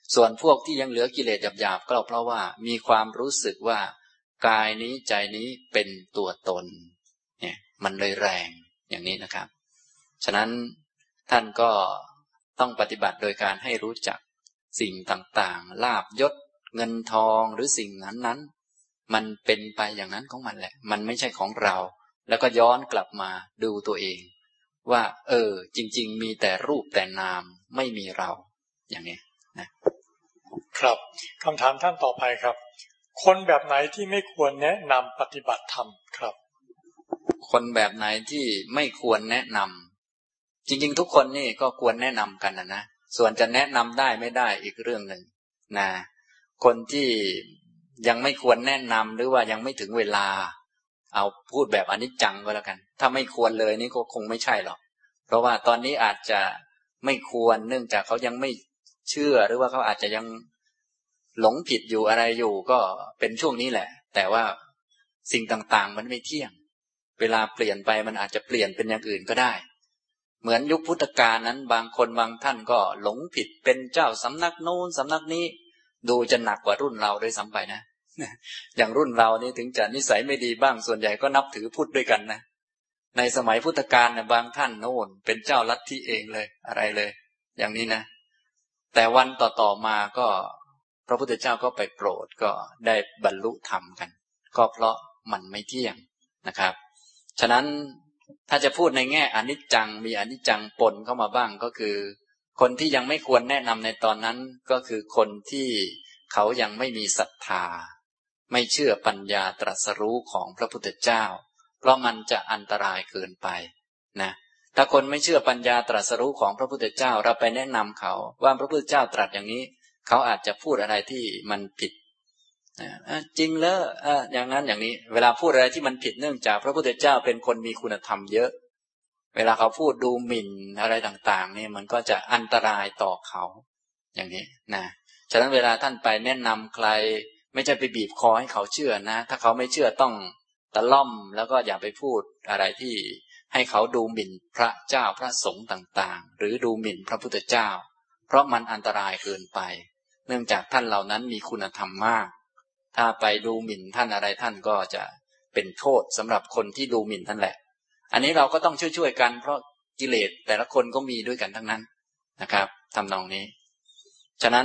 ส่วนพวกที่ยังเหลือกิเลสหยาบๆก็เพราะว่ามีความรู้สึกว่ากายนี้ใจนี้เป็นตัวตนเนี่ยมันเลยแรงอย่างนี้นะครับฉะนั้นท่านก็ต้องปฏิบัติโดยการให้รู้จักสิ่งต่างๆลาภยศเงินทองหรือสิ่งนั้นๆมันเป็นไปอย่างนั้นของมันแหละมันไม่ใช่ของเราแล้วก็ย้อนกลับมาดูตัวเองว่าจริงๆมีแต่รูปแต่นามไม่มีเราอย่างนี้นะครับคำถามท่านต่อไปครับคนแบบไหนที่ไม่ควรแนะนำปฏิบัติธรรมครับคนแบบไหนที่ไม่ควรแนะนำจริงๆทุกคนนี่ก็ควรแนะนำกันนะส่วนจะแนะนำได้ไม่ได้อีกเรื่องหนึ่งนะคนที่ยังไม่ควรแนะนำหรือว่ายังไม่ถึงเวลาเอาพูดแบบอนิจจังก็แล้วกันถ้าไม่ควรเลยนี่ก็คงไม่ใช่หรอกเพราะว่าตอนนี้อาจจะไม่ควรเนื่องจากเขายังไม่เชื่อหรือว่าเขาอาจจะยังหลงผิดอยู่อะไรอยู่ก็เป็นช่วงนี้แหละแต่ว่าสิ่งต่างๆมันไม่เที่ยงเวลาเปลี่ยนไปมันอาจจะเปลี่ยนเป็นอย่างอื่นก็ได้เหมือนยุคพุทธกาลนั้นบางคนบางท่านก็หลงผิดเป็นเจ้าสำนักโน้นสำนักนี้ดูจะหนักกว่ารุ่นเราด้วยซ้ำไปนะอย่างรุ่นเรานี่ถึงจะนิสัยไม่ดีบ้างส่วนใหญ่ก็นับถือพุทธด้วยกันนะในสมัยพุทธกาลเนี่ยบางท่านโน่นเป็นเจ้าลัทธิเองเลยอะไรเลยอย่างนี้นะแต่วันต่อๆมาก็พระพุทธเจ้าก็ไปโปรดก็ได้บรรลุธรรมกันก็เพราะมันไม่เที่ยงนะครับฉะนั้นถ้าจะพูดในแง่อนิจจังมีอนิจจังปนเข้ามาบ้างก็คือคนที่ยังไม่ควรแนะนำในตอนนั้นก็คือคนที่เขายังไม่มีศรัทธาไม่เชื่อปัญญาตรัสรู้ของพระพุทธเจ้าเพราะมันจะอันตรายเกินไปนะถ้าคนไม่เชื่อปัญญาตรัสรู้ของพระพุทธเจ้าเราไปแนะนำเขาว่าพระพุทธเจ้าตรัสอย่างนี้เขาอาจจะพูดอะไรที่มันผิดจริงแล้วอย่างนั้นอย่างนี้เวลาพูดอะไรที่มันผิดเนื่องจากพระพุทธเจ้าเป็นคนมีคุณธรรมเยอะเวลาเขาพูดดูหมิ่นอะไรต่างๆนี่มันก็จะอันตรายต่อเขาอย่างนี้นะฉะนั้นเวลาท่านไปแนะนำใครไม่ใช่ไปบีบคอให้เขาเชื่อนะถ้าเขาไม่เชื่อต้องตะล่อมแล้วก็อย่าไปพูดอะไรที่ให้เขาดูหมิ่นพระเจ้าพระสงฆ์ต่างๆหรือดูหมิ่นพระพุทธเจ้าเพราะมันอันตรายเกินไปเนื่องจากท่านเหล่านั้นมีคุณธรรมมากถ้าไปดูหมิ่นท่านอะไรท่านก็จะเป็นโทษสำหรับคนที่ดูหมิ่นท่านแหละอันนี้เราก็ต้องช่วยๆกันเพราะกิเลสแต่ละคนก็มีด้วยกันทั้งนั้นนะครับทำนองนี้ฉะนั้น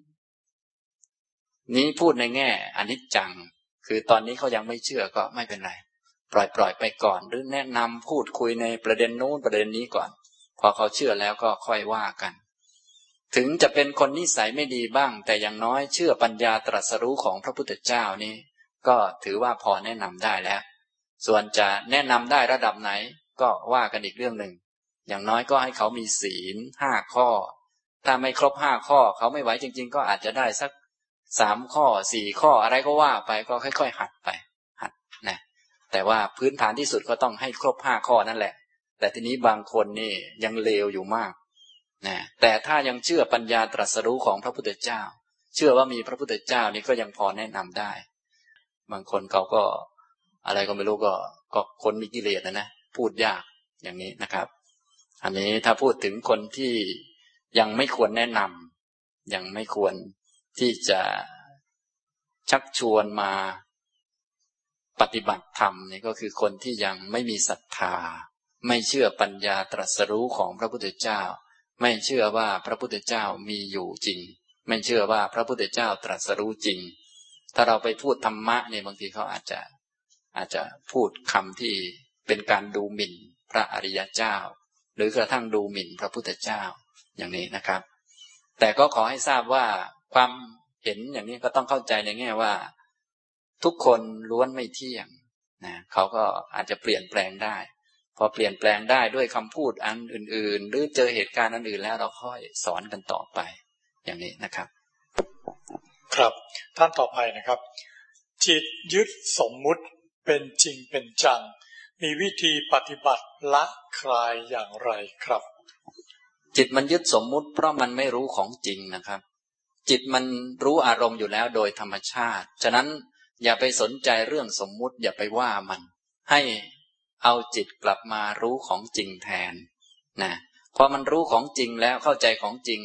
นี้พูดในแง่อนิจจังคือตอนนี้เขายังไม่เชื่อก็ไม่เป็นไรปล่อยไปก่อนหรือแนะนำพูดคุยในประเด็นนู้นประเด็นนี้ก่อนพอเขาเชื่อแล้วก็ค่อยว่ากันถึงจะเป็นคนนิสัยไม่ดีบ้างแต่อย่างน้อยเชื่อปัญญาตรัสรู้ของพระพุทธเจ้านี้ก็ถือว่าพอแนะนำได้แล้วส่วนจะแนะนำได้ระดับไหนก็ว่ากันอีกเรื่องหนึ่งอย่างน้อยก็ให้เขามีศีล5 ข้อถ้าไม่ครบ5 ข้อเขาไม่ไหวจริงๆก็อาจจะได้สัก3 ข้อ4 ข้ออะไรก็ว่าไปก็ค่อยๆหัดไปหัดนะแต่ว่าพื้นฐานที่สุดก็ต้องให้ครบ5 ข้อนั่นแหละแต่ทีนี้บางคนนี่ยังเลวอยู่มากนะแต่ถ้ายังเชื่อปัญญาตรัสรู้ของพระพุทธเจ้าเชื่อว่ามีพระพุทธเจ้านี่ก็ยังพอแนะนำได้บางคนเขาก็อะไรก็ไม่รู้ก็คนมีกิเลสนะพูดยากอย่างนี้นะครับอันนี้ถ้าพูดถึงคนที่ยังไม่ควรแนะนำยังไม่ควรที่จะชักชวนมาปฏิบัติธรรมนี่ก็คือคนที่ยังไม่มีศรัทธาไม่เชื่อปัญญาตรัสรู้ของพระพุทธเจ้าไม่เชื่อว่าพระพุทธเจ้ามีอยู่จริงไม่เชื่อว่าพระพุทธเจ้าตรัสรู้จริงถ้าเราไปพูดธรรมะเนี่ยบางทีเขาอาจจะพูดคำที่เป็นการดูหมิ่นพระอริยเจ้าหรือกระทั่งดูหมิ่นพระพุทธเจ้าอย่างนี้นะครับแต่ก็ขอให้ทราบว่าความเห็นอย่างนี้ก็ต้องเข้าใจในแง่ว่าทุกคนล้วนไม่เที่ยงนะเขาก็อาจจะเปลี่ยนแปลงได้พอเปลี่ยนแปลงได้ด้วยคำพูดอันอื่นๆหรือเจอเหตุการณ์อันอื่นแล้วเราค่อยสอนกันต่อไปอย่างนี้นะครับครับท่านต่อไปนะครับจิตยึดสมมุติเป็นจริงเป็นจังมีวิธีปฏิบัติละคลายอย่างไรครับจิตมันยึดสมมุติเพราะมันไม่รู้ของจริงนะครับจิตมันรู้อารมณ์อยู่แล้วโดยธรรมชาติฉะนั้นอย่าไปสนใจเรื่องสมมุติอย่าไปว่ามันให้เอาจิตกลับมารู้ของจริงแทนนะพอมันรู้ของจริงแล้วเข้าใจของจริง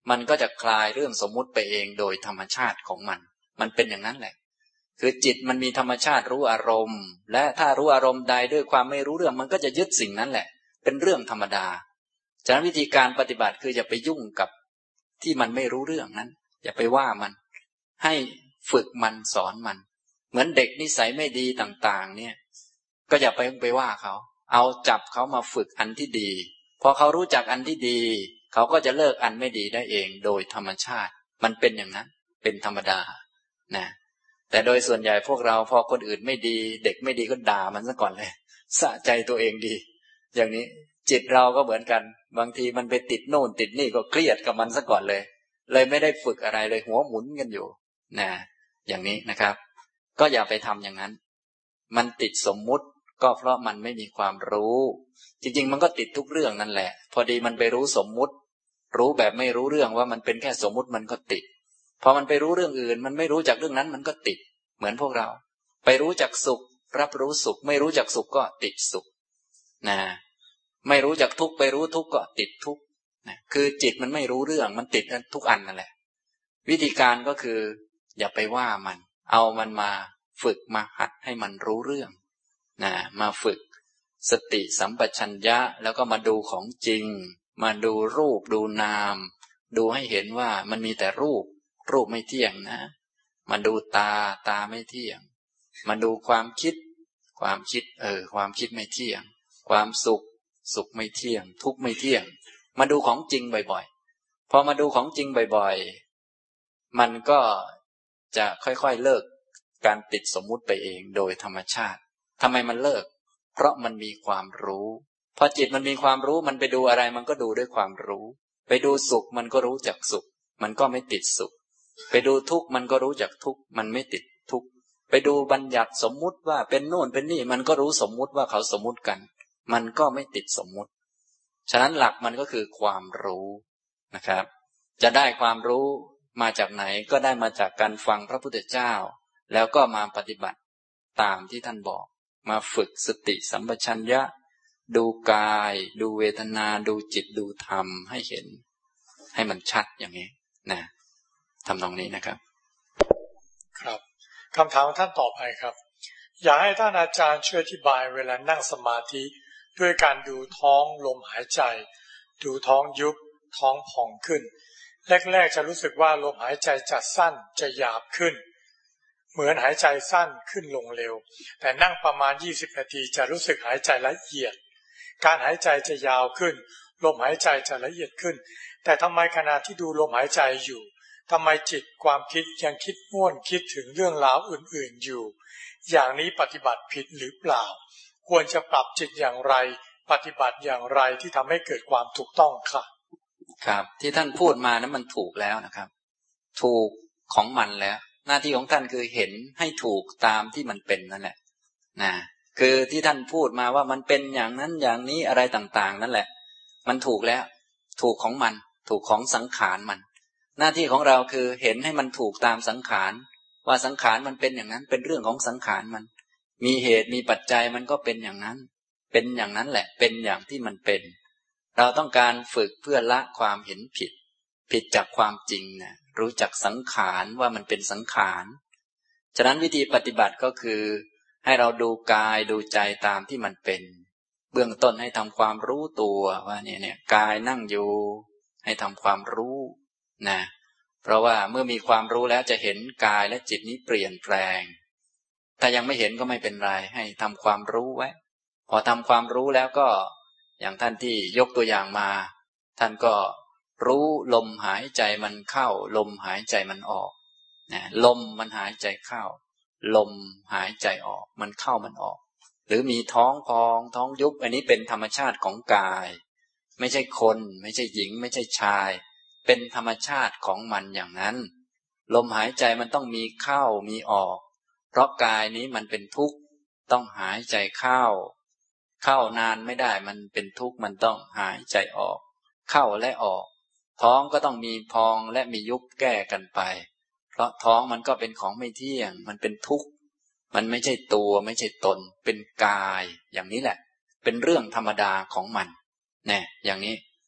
มันก็จะคลายเรื่องสมมุติไปเองโดยธรรมชาติของมันเป็นอย่างนั้นแหละคือจิตมันมีธรรมชาติรู้อารมณ์และถ้ารู้อารมณ์ใดด้วยความไม่รู้เรื่องมันก็จะยึดสิ่งนั้นแหละเป็นเรื่องธรรมดาฉะนั้นวิธีการปฏิบัติคืออย่าไปยุ่งกับที่มันไม่รู้เรื่องนั้นอย่าไปว่ามันให้ฝึกมันสอนมันเหมือนเด็กนิสัยไม่ดีต่างๆเนี่ยก็อย่าไปว่าเขาเอาจับเขามาฝึกอันที่ดีพอเขารู้จักอันที่ดีเขาก็จะเลิกอันไม่ดีได้เองโดยธรรมชาติมันเป็นอย่างนั้นเป็นธรรมดานะแต่โดยส่วนใหญ่พวกเราพอคนอื่นไม่ดีเด็กไม่ดีก็ด่ามันซะก่อนเลยสะใจตัวเองดีอย่างนี้จิตเราก็เหมือนกันบางทีมันไปติดโน่นติดนี่ก็เครียดกับมันซะก่อนเลยไม่ได้ฝึกอะไรเลยหัวหมุนกันอยู่นะอย่างนี้นะครับก็อย่าไปทำอย่างนั้นมันติดสมมุติก็เพราะมันไม่มีความรู้จริงๆมันก็ติดทุกเรื่องนั่นแหละพอดีมันไปรู้สมมุติรู้แบบไม่รู้เรื่องว่ามันเป็นแค่สมมุติมันก็ติดพอมันไปรู้เรื่องอื่นมันไม่รู้จักเรื่องนั้นมันก็ติดเหมือนพวกเราไปรู้จักสุขรับรู้สุขไม่รู้จักสุขก็ติดสุขนะไม่รู้จักทุกข์ไปรู้ทุกข์ก็ติดทุกข์นะคือจิตมันไม่รู้เรื่องมันติดทุกอันนั่นแหละวิธีการก็คืออย่าไปว่ามันเอามันมาฝึกมาหัดให้มันรู้เรื่องนะมาฝึกสติสัมปชัญญะแล้วก็มาดูของจริงมาดูรูปดูนามดูให้เห็นว่ามันมีแต่รูปไม่เที่ยงนะมาดูตาไม่เที่ยงมาดูความคิดความคิดไม่เที่ยงความสุขไม่เที่ยงทุกข์ไม่เที่ยงมาดูของจริงบ่อยๆพอมาดูของจริงบ่อยๆมันก็จะค่อยๆเลิกการติดสมมุติไปเองโดยธรรมชาติทำไมมันเลิกเพราะมันมีความรู้พอจิตมันมีความรู้มันไปดูอะไรมันก็ดูด้วยความรู้ไปดูสุขมันก็รู้จักสุขมันก็ไม่ติดสุขไปดูทุกข์มันก็รู้จักทุกข์มันไม่ติดทุกข์ไปดูบัญญัติสมมุติว่าเป็นโน่นเป็นนี่มันก็รู้สมมุติว่าเขาสมมุติกันมันก็ไม่ติดสมมุติฉะนั้นหลักมันก็คือความรู้นะครับจะได้ความรู้มาจากไหนก็ได้มาจากการฟังพระพุทธเจ้าแล้วก็มาปฏิบัติตามที่ท่านบอกมาฝึกสติสัมปชัญญะดูกายดูเวทนาดูจิตดูธรรมให้เห็นให้มันชัดอย่างนี้นะทำตรงนี้นะครับครับคำถามท่านต่อไปครับอยากให้ท่านอาจารย์ช่วยอธิบายเวลานั่งสมาธิด้วยการดูท้องลมหายใจดูท้องยุบท้องผ่องขึ้นแรกๆจะรู้สึกว่าลมหายใจจะสั้นจะหยาบขึ้นเหมือนหายใจสั้นขึ้นลงเร็วแต่นั่งประมาณ20นาทีจะรู้สึกหายใจละเอียดการหายใจจะยาวขึ้นลมหายใจจะละเอียดขึ้นแต่ทำไมขณะที่ดูลมหายใจอยู่ทำไมจิตความคิดยังคิดม่วนคิดถึงเรื่องราวอื่นๆอยู่อย่างนี้ปฏิบัติผิดหรือเปล่าควรจะปรับจิตอย่างไรปฏิบัติอย่างไรที่ทำให้เกิดความถูกต้องค่ะครับที่ท่านพูดมานั้นมันถูกแล้วนะครับถูกของมันแล้วหน้าที่ของท่านคือเห็นให้ถูกตามที่มันเป็นนั่นแหละนะคือที่ท่านพูดมาว่ามันเป็นอย่างนั้นอย่างนี้อะไรต่างๆนั่นแหละมันถูกแล้วถูกของมันถูกของสังขารมันหน้าที่ของเราคือเห็นให้มันถูกตามสังขารว่าสังขารมันเป็นอย่างนั้นเป็นเรื่องของสังขารมันมีเหตุมีปัจจัยมันก็เป็นอย่างนั้นเป็นอย่างนั้นแหละเป็นอย่างที่มันเป็นเราต้องการฝึกเพื่อละความเห็นผิดจากความจริงนะรู้จักสังขารว่ามันเป็นสังขารฉะนั้นวิธีปฏิบัติก็คือให้เราดูกายดูใจตามที่มันเป็นเบื้องต้นให้ทำความรู้ตัวว่าเนี่ยกายนั่งอยู่ให้ทำความรู้นะเพราะว่าเมื่อมีความรู้แล้วจะเห็นกายและจิตนี้เปลี่ยนแปลงถ้ายังไม่เห็นก็ไม่เป็นไรให้ทำความรู้ไว้พอทำความรู้แล้วก็อย่างท่านที่ยกตัวอย่างมาท่านก็รู้ลมหายใจมันเข้าลมหายใจมันออกนะลมมันหายใจเข้าลมหายใจออกมันเข้ามันออกหรือมีท้องพองท้องยุบอันนี้เป็นธรรมชาติของกายไม่ใช่คนไม่ใช่หญิงไม่ใช่ชายเป็นธรรมชาติของมันอย่างนั้นลมหายใจมันต้องมีเข้ามีออกเพราะกายนี้มันเป็นทุกข์ต้องหายใจเข้านานไม่ได้มันเป็นทุกข์มันต้องหายใจออกเข้าและออกท้องก็ต้องมีพองและมียุบแก้กันไปเพราะท้องมันก็เป็นของไม่เที่ยงมันเป็นทุกข์มันไม่ใช่ตัวไม่ใช่ตนเป็นกายอย่างนี้แหละเป็นเรื่องธรรมดาของมันแน่อย่างนี้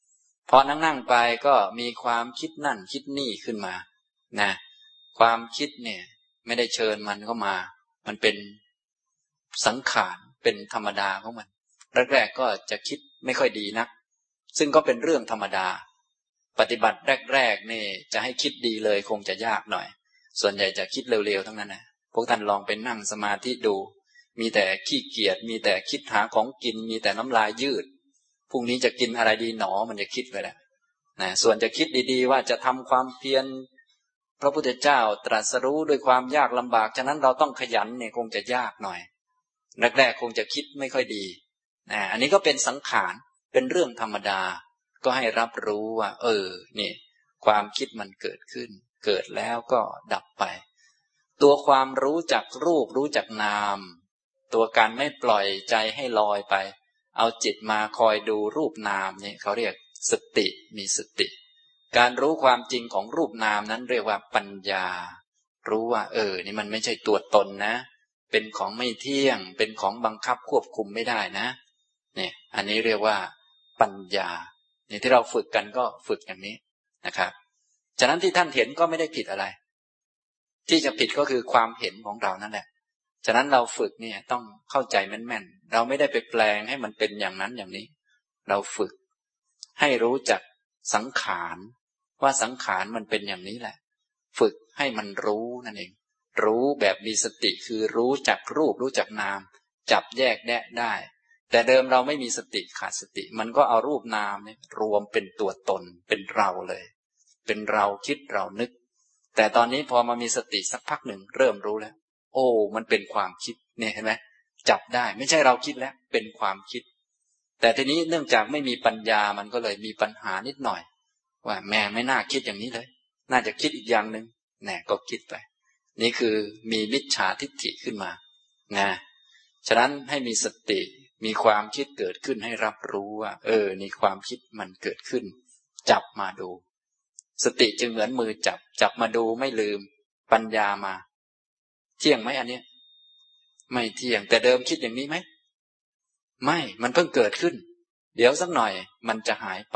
พอนั่งไปก็มีความคิดนั่นคิดนี่ขึ้นมานะความคิดเนี่ยไม่ได้เชิญมันเข้ามามันเป็นสังขารเป็นธรรมดาของมันแรกๆก็จะคิดไม่ค่อยดีนักซึ่งก็เป็นเรื่องธรรมดาปฏิบัติแรกๆนี่จะให้คิดดีเลยคงจะยากหน่อยส่วนใหญ่จะคิดเร็วๆทั้งนั้นนะพวกท่านลองไปนั่งสมาธิดูมีแต่ขี้เกียจมีแต่คิดหาของกินมีแต่น้ำลายยืดพรุ่งนี้จะกินอะไรดีหนอมันจะคิดไปแล้วนะส่วนจะคิดดีๆว่าจะทำความเพียรพระพุทธเจ้าตรัสรู้ด้วยความยากลำบากฉะนั้นเราต้องขยันเนี่ยคงจะยากหน่อยแรกๆคงจะคิดไม่ค่อยดีอันนี้ก็เป็นสังขารเป็นเรื่องธรรมดาก็ให้รับรู้ว่านี่ความคิดมันเกิดขึ้นเกิดแล้วก็ดับไปตัวความรู้จักรูปรู้จักนามตัวการไม่ปล่อยใจให้ลอยไปเอาจิตมาคอยดูรูปนามนี่เขาเรียกสติมีสติการรู้ความจริงของรูปนามนั้นเรียกว่าปัญญารู้ว่านี่มันไม่ใช่ตัวตนนะเป็นของไม่เที่ยงเป็นของบังคับควบคุมไม่ได้นะเนี่ยอันนี้เรียกว่าปัญญาเนี่ยที่เราฝึกกันก็ฝึกอย่างนี้นะครับฉะนั้นที่ท่านเห็นก็ไม่ได้ผิดอะไรที่จะผิดก็คือความเห็นของเรานั่นแหละฉะนั้นเราฝึกเนี่ยต้องเข้าใจแม่นๆเราไม่ได้ไปแปลงให้มันเป็นอย่างนั้นอย่างนี้เราฝึกให้รู้จักสังขารว่าสังขารมันเป็นอย่างนี้แหละฝึกให้มันรู้นั่นเองรู้แบบมีสติคือรู้จักรูปรู้จักนามจับแยกแยะได้แต่เดิมเราไม่มีสติขาดสติมันก็เอารูปนามเนี่ยรวมเป็นตัวตนเป็นเราเลยเป็นเราคิดเรานึกแต่ตอนนี้พอมามีสติสักพักหนึ่งเริ่มรู้แล้วมันเป็นความคิดเนี่ยเห็นไหมจับได้ไม่ใช่เราคิดแล้วเป็นความคิดแต่ทีนี้เนื่องจากไม่มีปัญญามันก็เลยมีปัญหานิดหน่อยว่าแม่ไม่น่าคิดอย่างนี้เลยน่าจะคิดอีกอย่างหนึ่งแน่ก็คิดไปนี่คือมีมิจฉาทิฏฐิขึ้นมานะฉะนั้นให้มีสติมีความคิดเกิดขึ้นให้รับรู้ว่านี่ความคิดมันเกิดขึ้นจับมาดูสติจึงเหมือนมือจับมาดูไม่ลืมปัญญามาเที่ยงไหมอันนี้ไม่เที่ยงแต่เดิมคิดอย่างนี้ไหมไม่มันเพิ่งเกิดขึ้นเดี๋ยวสักหน่อยมันจะหายไป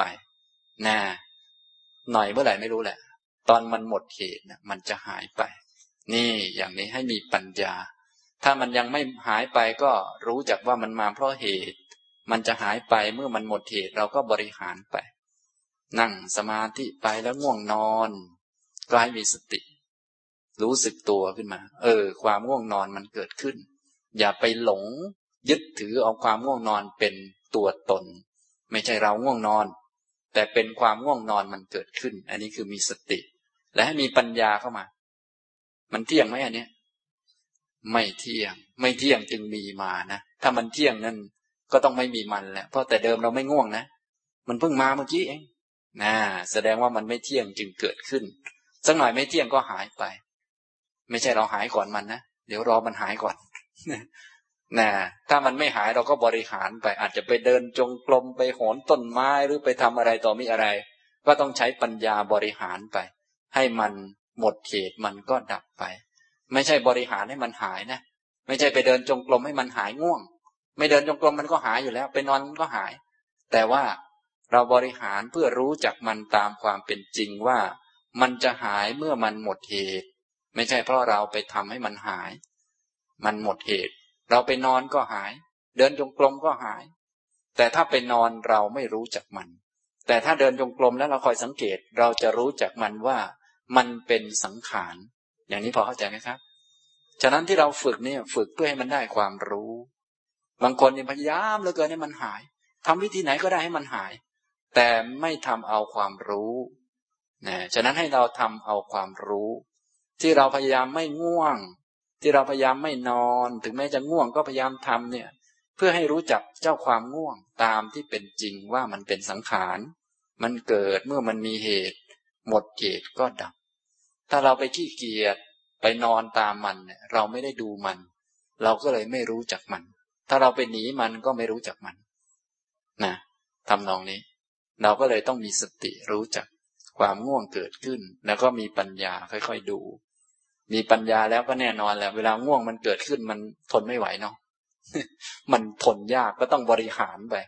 หน่อยเมื่อไหร่ไม่รู้แหละตอนมันหมดเหตุนะมันจะหายไปนี่อย่างนี้ให้มีปัญญาถ้ามันยังไม่หายไปก็รู้จักว่ามันมาเพราะเหตุมันจะหายไปเมื่อมันหมดเหตุเราก็บริหารไปนั่งสมาธิไปแล้วง่วงนอนก็ให้มีสติรู้สึกตัวขึ้นมาความง่วงนอนมันเกิดขึ้นอย่าไปหลงยึดถือเอาความง่วงนอนเป็นตัวตนไม่ใช่เราง่วงนอนแต่เป็นความง่วงนอนมันเกิดขึ้นอันนี้คือมีสติและให้มีปัญญาเข้ามามันเที่ยงไหมอันนี้ไม่เที่ยงไม่เที่ยงจึงมีมานะถ้ามันเที่ยงนั่นก็ต้องไม่มีมันแหละเพราะแต่เดิมเราไม่ง่วงนะมันเพิ่งมาเมื่อกี้เองแสดงว่ามันไม่เที่ยงจึงเกิดขึ้นสักหน่อยไม่เที่ยงก็หายไปไม่ใช่เราหายก่อนมันนะเดี๋ยวรอมันหายก่อนถ้ามันไม่หายเราก็บริหารไปอาจจะไปเดินจงกรมไปโหนต้นไม้หรือไปทำอะไรต่อมีอะไรก็ต้องใช้ปัญญาบริหารไปให้มันหมดเหตุมันก็ดับไปไม่ใช่บริหารให้มันหายนะไม่ใช่ไปเดินจงกรมให้มันหายง่วงไม่เดินจงกรมมันก็หายอยู่แล้วไปนอนมันก็หายแต่ว่าเราบริหารเพื่อรู้จักมันตามความเป็นจริงว่ามันจะหายเมื่อมันหมดเหตุไม่ใช่เพราะเราไปทำให้มันหายมันหมดเหตุเราไปนอนก็หายเดินจงกรมก็หายแต่ถ้าไปนอนเราไม่รู้จักมันแต่ถ้าเดินจงกรมแล้วเราคอยสังเกตเราจะรู้จักมันว่ามันเป็นสังขารอย่างนี้พอเข้าใจไหมครับฉะนั้นที่เราฝึกเนี่ยฝึกเพื่อให้มันได้ความรู้บางคนเนี่ยพยายามเหลือเกินให้มันหายทำวิธีไหนก็ได้ให้มันหายแต่ไม่ทำเอาความรู้ฉะนั้นให้เราทำเอาความรู้ที่เราพยายามไม่ง่วงที่เราพยายามไม่นอนถึงแม้จะง่วงก็พยายามทำเนี่ยเพื่อให้รู้จักเจ้าความง่วงตามที่เป็นจริงว่ามันเป็นสังขารมันเกิดเมื่อมันมีเหตุหมดเหตุก็ดับถ้าเราไปขี้เกียจไปนอนตามมันเนี่ยเราไม่ได้ดูมันเราก็เลยไม่รู้จักมันถ้าเราไปหนีมันก็ไม่รู้จักมันทำนองนี้เราก็เลยต้องมีสติรู้จักความง่วงเกิดขึ้นแล้วก็มีปัญญาค่อยๆดูมีปัญญาแล้วก็แน่นอนแหละเวลาง่วงมันเกิดขึ้นมันทนไม่ไหวเนาะ มันทนยากก็ต้องบริหารไป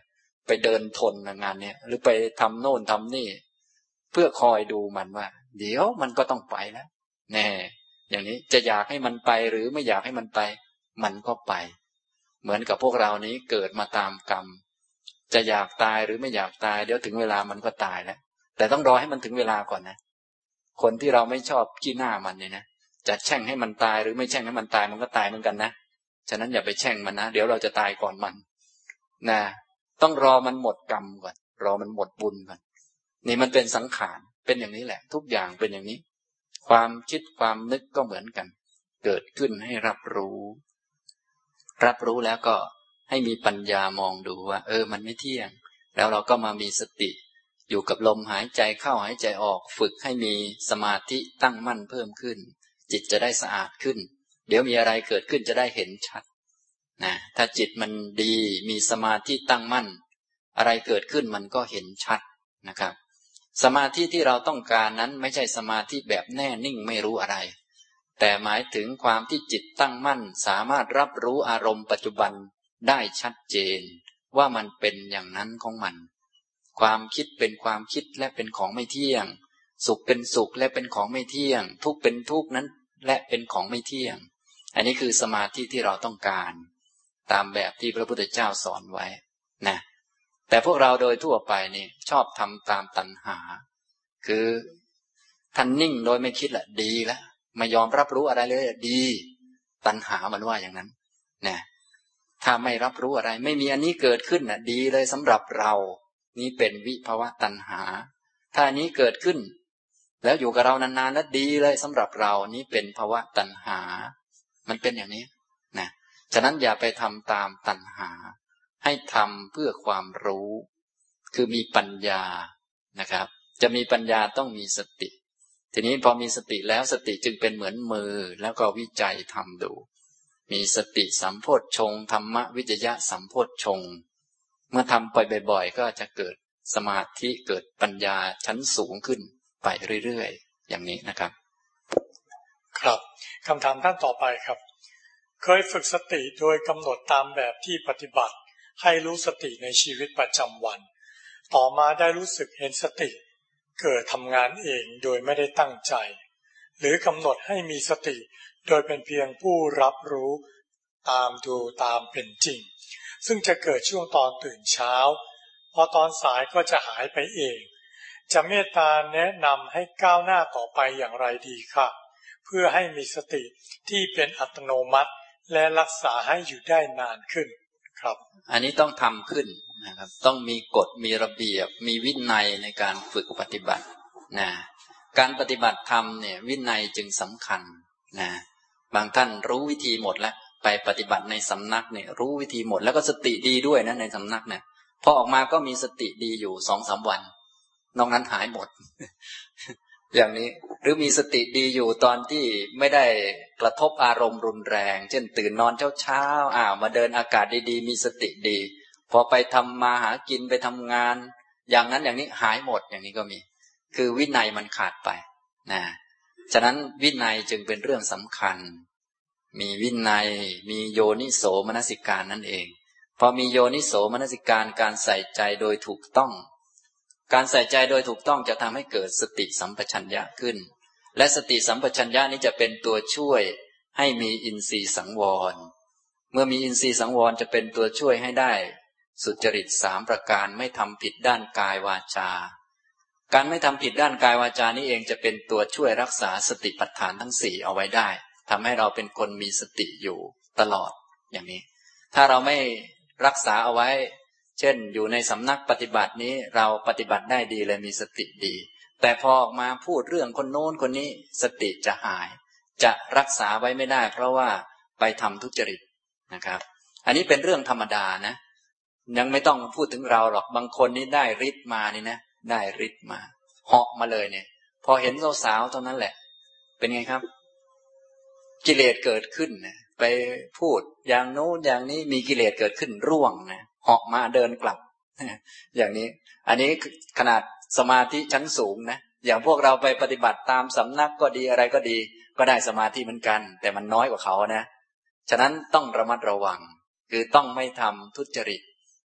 ไปเดินทนงานเนี้ยหรือไปทำโน่นทำนี่เพื่อคอยดูมันว่าเดี๋ยวมันก็ต้องไปแล้วแน่อย่างนี้จะอยากให้มันไปหรือไม่อยากให้มันไปมันก็ไปเหมือนกับพวกเรานี้เกิดมาตามกรรมจะอยากตายหรือไม่อยากตายเดี๋ยวถึงเวลามันก็ตายแล้วแต่ต้องรอให้มันถึงเวลาก่อนนะคนที่เราไม่ชอบขี้หน้ามันเนี่ยนะจะแช่งให้มันตายหรือไม่แช่งให้มันตายมันก็ตายเหมือนกันนะฉะนั้นอย่าไปแช่งมันนะเดี๋ยวเราจะตายก่อนมันนะต้องรอมันหมดกรรมก่อนรอมันหมดบุญก่อนนี่มันเป็นสังขารเป็นอย่างนี้แหละทุกอย่างเป็นอย่างนี้ความคิดความนึกก็เหมือนกันเกิดขึ้นให้รับรู้แล้วก็ให้มีปัญญามองดูว่ามันไม่เที่ยงแล้วเราก็มามีสติอยู่กับลมหายใจเข้าหายใจออกฝึกให้มีสมาธิตั้งมั่นเพิ่มขึ้นจิตจะได้สะอาดขึ้นเดี๋ยวมีอะไรเกิดขึ้นจะได้เห็นชัดนะถ้าจิตมันดีมีสมาธิตั้งมั่นอะไรเกิดขึ้นมันก็เห็นชัดนะครับสมาธิที่เราต้องการนั้นไม่ใช่สมาธิแบบแน่นิ่งไม่รู้อะไรแต่หมายถึงความที่จิตตั้งมั่นสามารถรับรู้อารมณ์ปัจจุบันได้ชัดเจนว่ามันเป็นอย่างนั้นของมันความคิดเป็นความคิดและเป็นของไม่เที่ยงสุขเป็นสุขและเป็นของไม่เที่ยงทุกข์เป็นทุกข์นั้นและเป็นของไม่เที่ยงอันนี้คือสมาธิที่เราต้องการตามแบบที่พระพุทธเจ้าสอนไว้นะแต่พวกเราโดยทั่วไปนี่ชอบทำตามตัณหาคือท่านนิ่งโดยไม่คิดแหละดีแล้วไม่ยอมรับรู้อะไรเลยดีตัณหามันว่าอย่างนั้นนะถ้าไม่รับรู้อะไรไม่มีอันนี้เกิดขึ้นน่ะดีเลยสำหรับเรานี่เป็นวิภวตัณหาถ้าอันนี้เกิดขึ้นแล้วอยู่กับเรานานๆแล้วดีเลยสำหรับเรานี่เป็นภวตัณหามันเป็นอย่างนี้นะฉะนั้นอย่าไปทำตามตัณหาให้ทำเพื่อความรู้คือมีปัญญานะครับจะมีปัญญาต้องมีสติทีนี้พอมีสติแล้วสติจึงเป็นเหมือนมือแล้วก็วิจัยทำดูมีสติสัมโพชฌงค์ธรรมวิจยะสัมโพชฌงค์เมื่อทำไปบ่อยๆก็จะเกิดสมาธิเกิดปัญญาชั้นสูงขึ้นไปเรื่อยๆอย่างนี้นะครับครับคำถามท่านต่อไปครับเคยฝึกสติโดยกำหนดตามแบบที่ปฏิบัติให้รู้สติในชีวิตประจำวันต่อมาได้รู้สึกเห็นสติเกิดทำงานเองโดยไม่ได้ตั้งใจหรือกำหนดให้มีสติโดยเป็นเพียงผู้รับรู้ตามดูตามเป็นจริงซึ่งจะเกิดช่วงตอนตื่นเช้าพอตอนสายก็จะหายไปเองจะเมตตาแนะนำให้ก้าวหน้าต่อไปอย่างไรดีค่ะเพื่อให้มีสติที่เป็นอัตโนมัติและรักษาให้อยู่ได้นานขึ้นครับอันนี้ต้องทำขึ้นนะครับต้องมีกฎมีระเบียบมีวินัยในการฝึกปฏิบัตินะการปฏิบัติธรรมเนี่ยวินัยจึงสำคัญนะบางท่านรู้วิธีหมดแล้วไปปฏิบัติในสำนักเนี่ยรู้วิธีหมดแล้วก็สติดีด้วยนะในสำนักเนี่ยพอออกมาก็มีสติดีอยู่ 2-3 วันนอกนั้นหายหมด อย่างนี้หรือมีสติดีอยู่ตอนที่ไม่ได้กระทบอารมณ์รุนแรงเช่นตื่นนอนเช้ามาเดินอากาศดีๆมีสติดีพอไปทำมาหากินไปทำงานอย่างนั้นอย่างนี้หายหมดอย่างนี้ก็มีคือวินัยมันขาดไปนะฉะนั้นวินัยจึงเป็นเรื่องสำคัญมีวินัยมีโยนิโสมนสิการนั่นเองพอมีโยนิโสมนสิการการใส่ใจโดยถูกต้องการใส่ใจโดยถูกต้องจะทำให้เกิดสติสัมปชัญญะขึ้นและสติสัมปชัญญะนี้จะเป็นตัวช่วยให้มีอินทรีย์สังวรเมื่อมีอินทรีย์สังวรจะเป็นตัวช่วยให้ได้สุจริต3ประการไม่ทำผิดด้านกายวาจาการไม่ทำผิดด้านกายวาจานี้เองจะเป็นตัวช่วยรักษาสติปัฏฐานทั้ง4เอาไว้ได้ทำให้เราเป็นคนมีสติอยู่ตลอดอย่างนี้ถ้าเราไม่รักษาเอาไว้เช่นอยู่ในสำนักปฏิบัตินี้เราปฏิบัติได้ดีเลยมีสติดีแต่พอออกมาพูดเรื่องคนโน้นคนนี้สติจะหายจะรักษาไว้ไม่ได้เพราะว่าไปทำทุจริตนะครับอันนี้เป็นเรื่องธรรมดานะยังไม่ต้องพูดถึงเราหรอกบางคนนี่ได้ฤทธิ์มานี่นะได้ฤทธิ์มาเหาะมาเลยเนี่ยพอเห็นสาวๆเท่านั้นแหละเป็นไงครับกิเลสเกิดขึ้นนะไปพูดอย่างโน้นอย่างนี้มีกิเลสเกิดขึ้นร่วงนะเหาะมาเดินกลับอย่างนี้อันนี้ขนาดสมาธิชั้นสูงนะอย่างพวกเราไปปฏิบัติตามสำนักก็ดีอะไรก็ดีก็ได้สมาธิเหมือนกันแต่มันน้อยกว่าเขานะฉะนั้นต้องระมัดระวังคือต้องไม่ทำทุจริต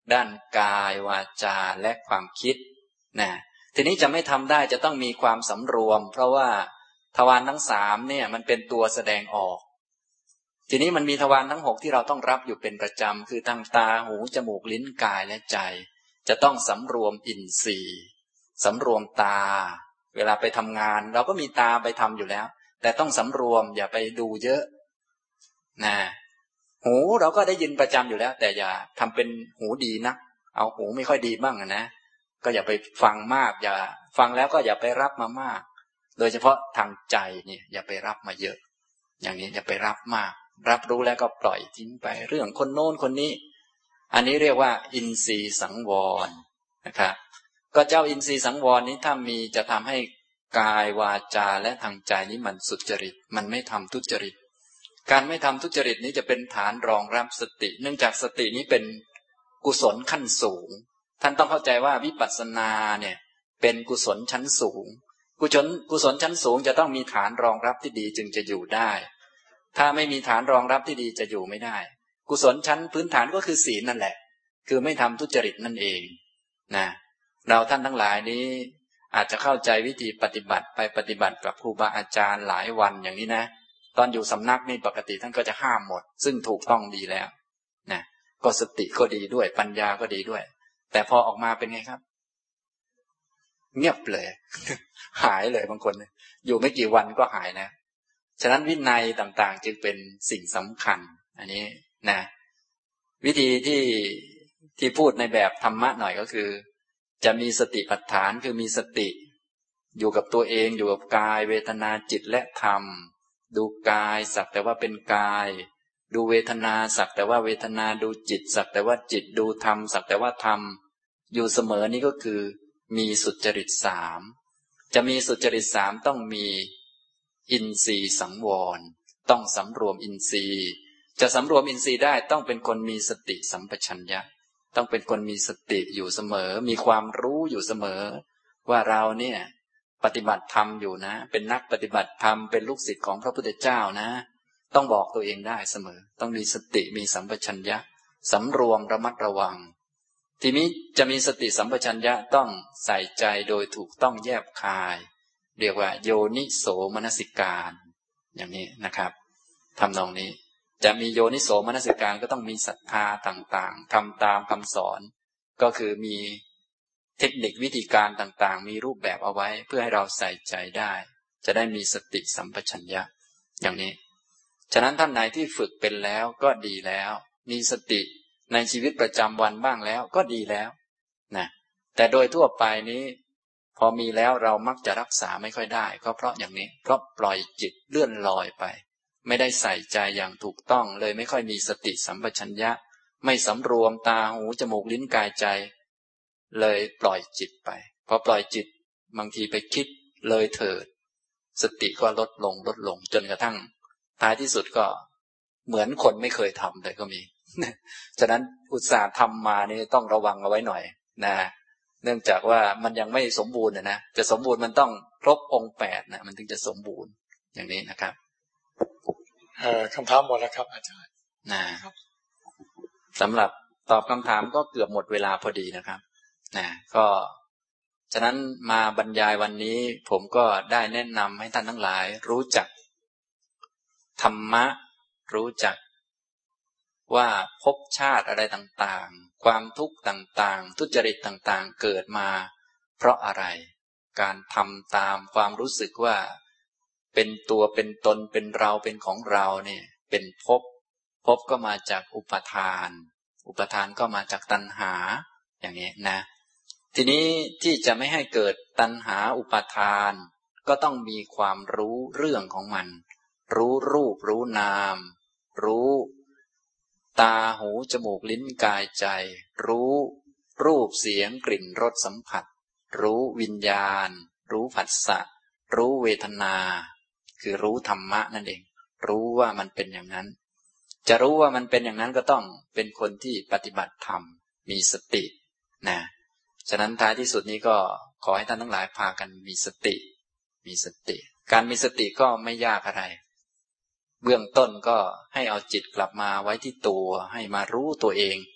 ด้านกายวาจาและความคิดนะทีนี้จะไม่ทำได้จะต้องมีความสำรวมเพราะว่าทวารทั้งสามเนี่ยมันเป็นตัวแสดงออกทีนี้มันมีทวารทั้งหกที่เราต้องรับอยู่เป็นประจำคือทางตาหูจมูกลิ้นกายและใจจะต้องสำรวมอินทรีย์สำรวมตาเวลาไปทำงานเราก็มีตาไปทำอยู่แล้วแต่ต้องสำรวมอย่าไปดูเยอะนะหูเราก็ได้ยินประจำอยู่แล้วแต่อย่าทำเป็นหูดีนักเอาหูไม่ค่อยดีบ้างนะก็อย่าไปฟังมากอย่าฟังแล้วก็อย่าไปรับมามากโดยเฉพาะทางใจเนี่ยอย่าไปรับมาเยอะอย่างนี้อย่าไปรับมากรับรู้แล้วก็ปล่อยทิ้งไปเรื่องคนโน้นคนนี้อันนี้เรียกว่าอินทรีย์สังวรนะครับก็เจ้าอินทรีย์สังวรนี้ถ้ามีจะทำให้กายวาจาและทางใจนี้มันสุจริตมันไม่ทำทุจริตการไม่ทำทุจริตนี้จะเป็นฐานรองรับสติเนื่องจากสตินี้เป็นกุศลขั้นสูงท่านต้องเข้าใจว่าวิปัสสนาเนี่ยเป็นกุศลชั้นสูงกุศลชั้นสูงจะต้องมีฐานรองรับที่ดีจึงจะอยู่ได้ถ้าไม่มีฐานรองรับที่ดีจะอยู่ไม่ได้กุศลชั้นพื้นฐานก็คือศีลนั่นแหละคือไม่ทำทุจริตนั่นเองนะเราท่านทั้งหลายนี้อาจจะเข้าใจวิธีปฏิบัติไปปฏิบัติกับครูบาอาจารย์หลายวันอย่างนี้นะตอนอยู่สำนักนี่ปกติท่านก็จะห้ามหมดซึ่งถูกต้องดีแล้วนะก็สติก็ดีด้วยปัญญาก็ดีด้วยแต่พอออกมาเป็นไงครับเงียบเลย หายเลยบางคนอยู่ไม่กี่วันก็หายนะฉะนั้นวินัยต่างๆจึงเป็นสิ่งสำคัญอันนี้นะวิธีที่พูดในแบบธรรมะหน่อยก็คือจะมีสติปัฏฐานคือมีสติอยู่กับตัวเองอยู่กับกายเวทนาจิตและธรรมดูกายสักแต่ว่าเป็นกายดูเวทนาสักแต่ว่าเวทนาดูจิตสักแต่ว่าจิตดูธรรมสักแต่ว่าธรรมอยู่เสมอนี้ก็คือมีสุจริตสามจะมีสุจริตสามต้องมีอินทรีย์สังวรต้องสำรวมอินทรีย์จะสำรวมอินทรีย์ได้ต้องเป็นคนมีสติสัมปชัญญะต้องเป็นคนมีสติอยู่เสมอมีความรู้อยู่เสมอว่าเราเนี่ยปฏิบัติธรรมอยู่นะเป็นนักปฏิบัติธรรมเป็นลูกศิษย์ของพระพุทธเจ้านะต้องบอกตัวเองได้เสมอต้องมีสติมีสัมปชัญญะสำรวมระมัดระวังทีนี้จะมีสติสัมปชัญญะต้องใส่ใจโดยถูกต้องแยบคายเรียกว่าโยนิโสมนสิการอย่างนี้นะครับทำนองนี้จะมีโยนิโสมนสิการก็ต้องมีศรัทธาต่างๆทำตามคำสอนก็คือมีเทคนิควิธีการต่างๆมีรูปแบบเอาไว้เพื่อให้เราใส่ใจได้จะได้มีสติสัมปชัญญะอย่างนี้ฉะนั้นท่านไหนที่ฝึกเป็นแล้วก็ดีแล้วมีสติในชีวิตประจำวันบ้างแล้วก็ดีแล้วนะแต่โดยทั่วไปนี้พอมีแล้วเรามักจะรักษาไม่ค่อยได้ก็เพราะอย่างนี้เพราะปล่อยจิตเลื่อนลอยไปไม่ได้ใส่ใจอย่างถูกต้องเลยไม่ค่อยมีสติสัมปชัญญะไม่สำรวมตาหูจมูกลิ้นกายใจเลยปล่อยจิตไปพอปล่อยจิตบางทีไปคิดเลยเถิดสติก็ลดลงจนกระทั่งท้ายที่สุดก็เหมือนคนไม่เคยทำเลยก็มี ฉะนั้นอุตส่าห์ทำมานี่ต้องระวังเอาไว้หน่อยนะเนื่องจากว่ามันยังไม่สมบูรณ์นะจะสมบูรณ์มันต้องครบองค์8นะมันถึงจะสมบูรณ์อย่างนี้นะครับคำถามหมดแล้วครับอาจารย์นะครับสำหรับตอบคำถามก็เกือบหมดเวลาพอดีนะครับนะก็ฉะนั้นมาบรรยายวันนี้ผมก็ได้แนะนำให้ท่านทั้งหลายรู้จักธรรมะรู้จักว่าภพชาติอะไรต่างๆความทุกข์ต่างๆทุจริตต่างๆเกิดมาเพราะอะไรการทำตามความรู้สึกว่าเป็นตัวเป็นตนเป็นเราเป็นของเราเนี่ยเป็นภพก็มาจากอุปทานก็มาจากตัณหาอย่างนี้นะทีนี้ที่จะไม่ให้เกิดตัณหาอุปทานก็ต้องมีความรู้เรื่องของมันรู้รูปรู้นามรู้ตาหูจมูกลิ้นกายใจรู้รูปเสียงกลิ่นรสสัมผัสรู้วิญญาณรู้ผัสสะรู้เวทนาคือรู้ธรรมะนั่นเองรู้ว่ามันเป็นอย่างนั้นจะรู้ว่ามันเป็นอย่างนั้นก็ต้องเป็นคนที่ปฏิบัติธรรมมีสตินะฉะนั้นท้ายที่สุดนี้ก็ขอให้ท่านทั้งหลายพากันมีสติการมีสติก็ไม่ยากอะไรเบื้องต้นก็ให้เอาจิตกลับมาไว้ที่ตัวให้มารู้ตัวเอง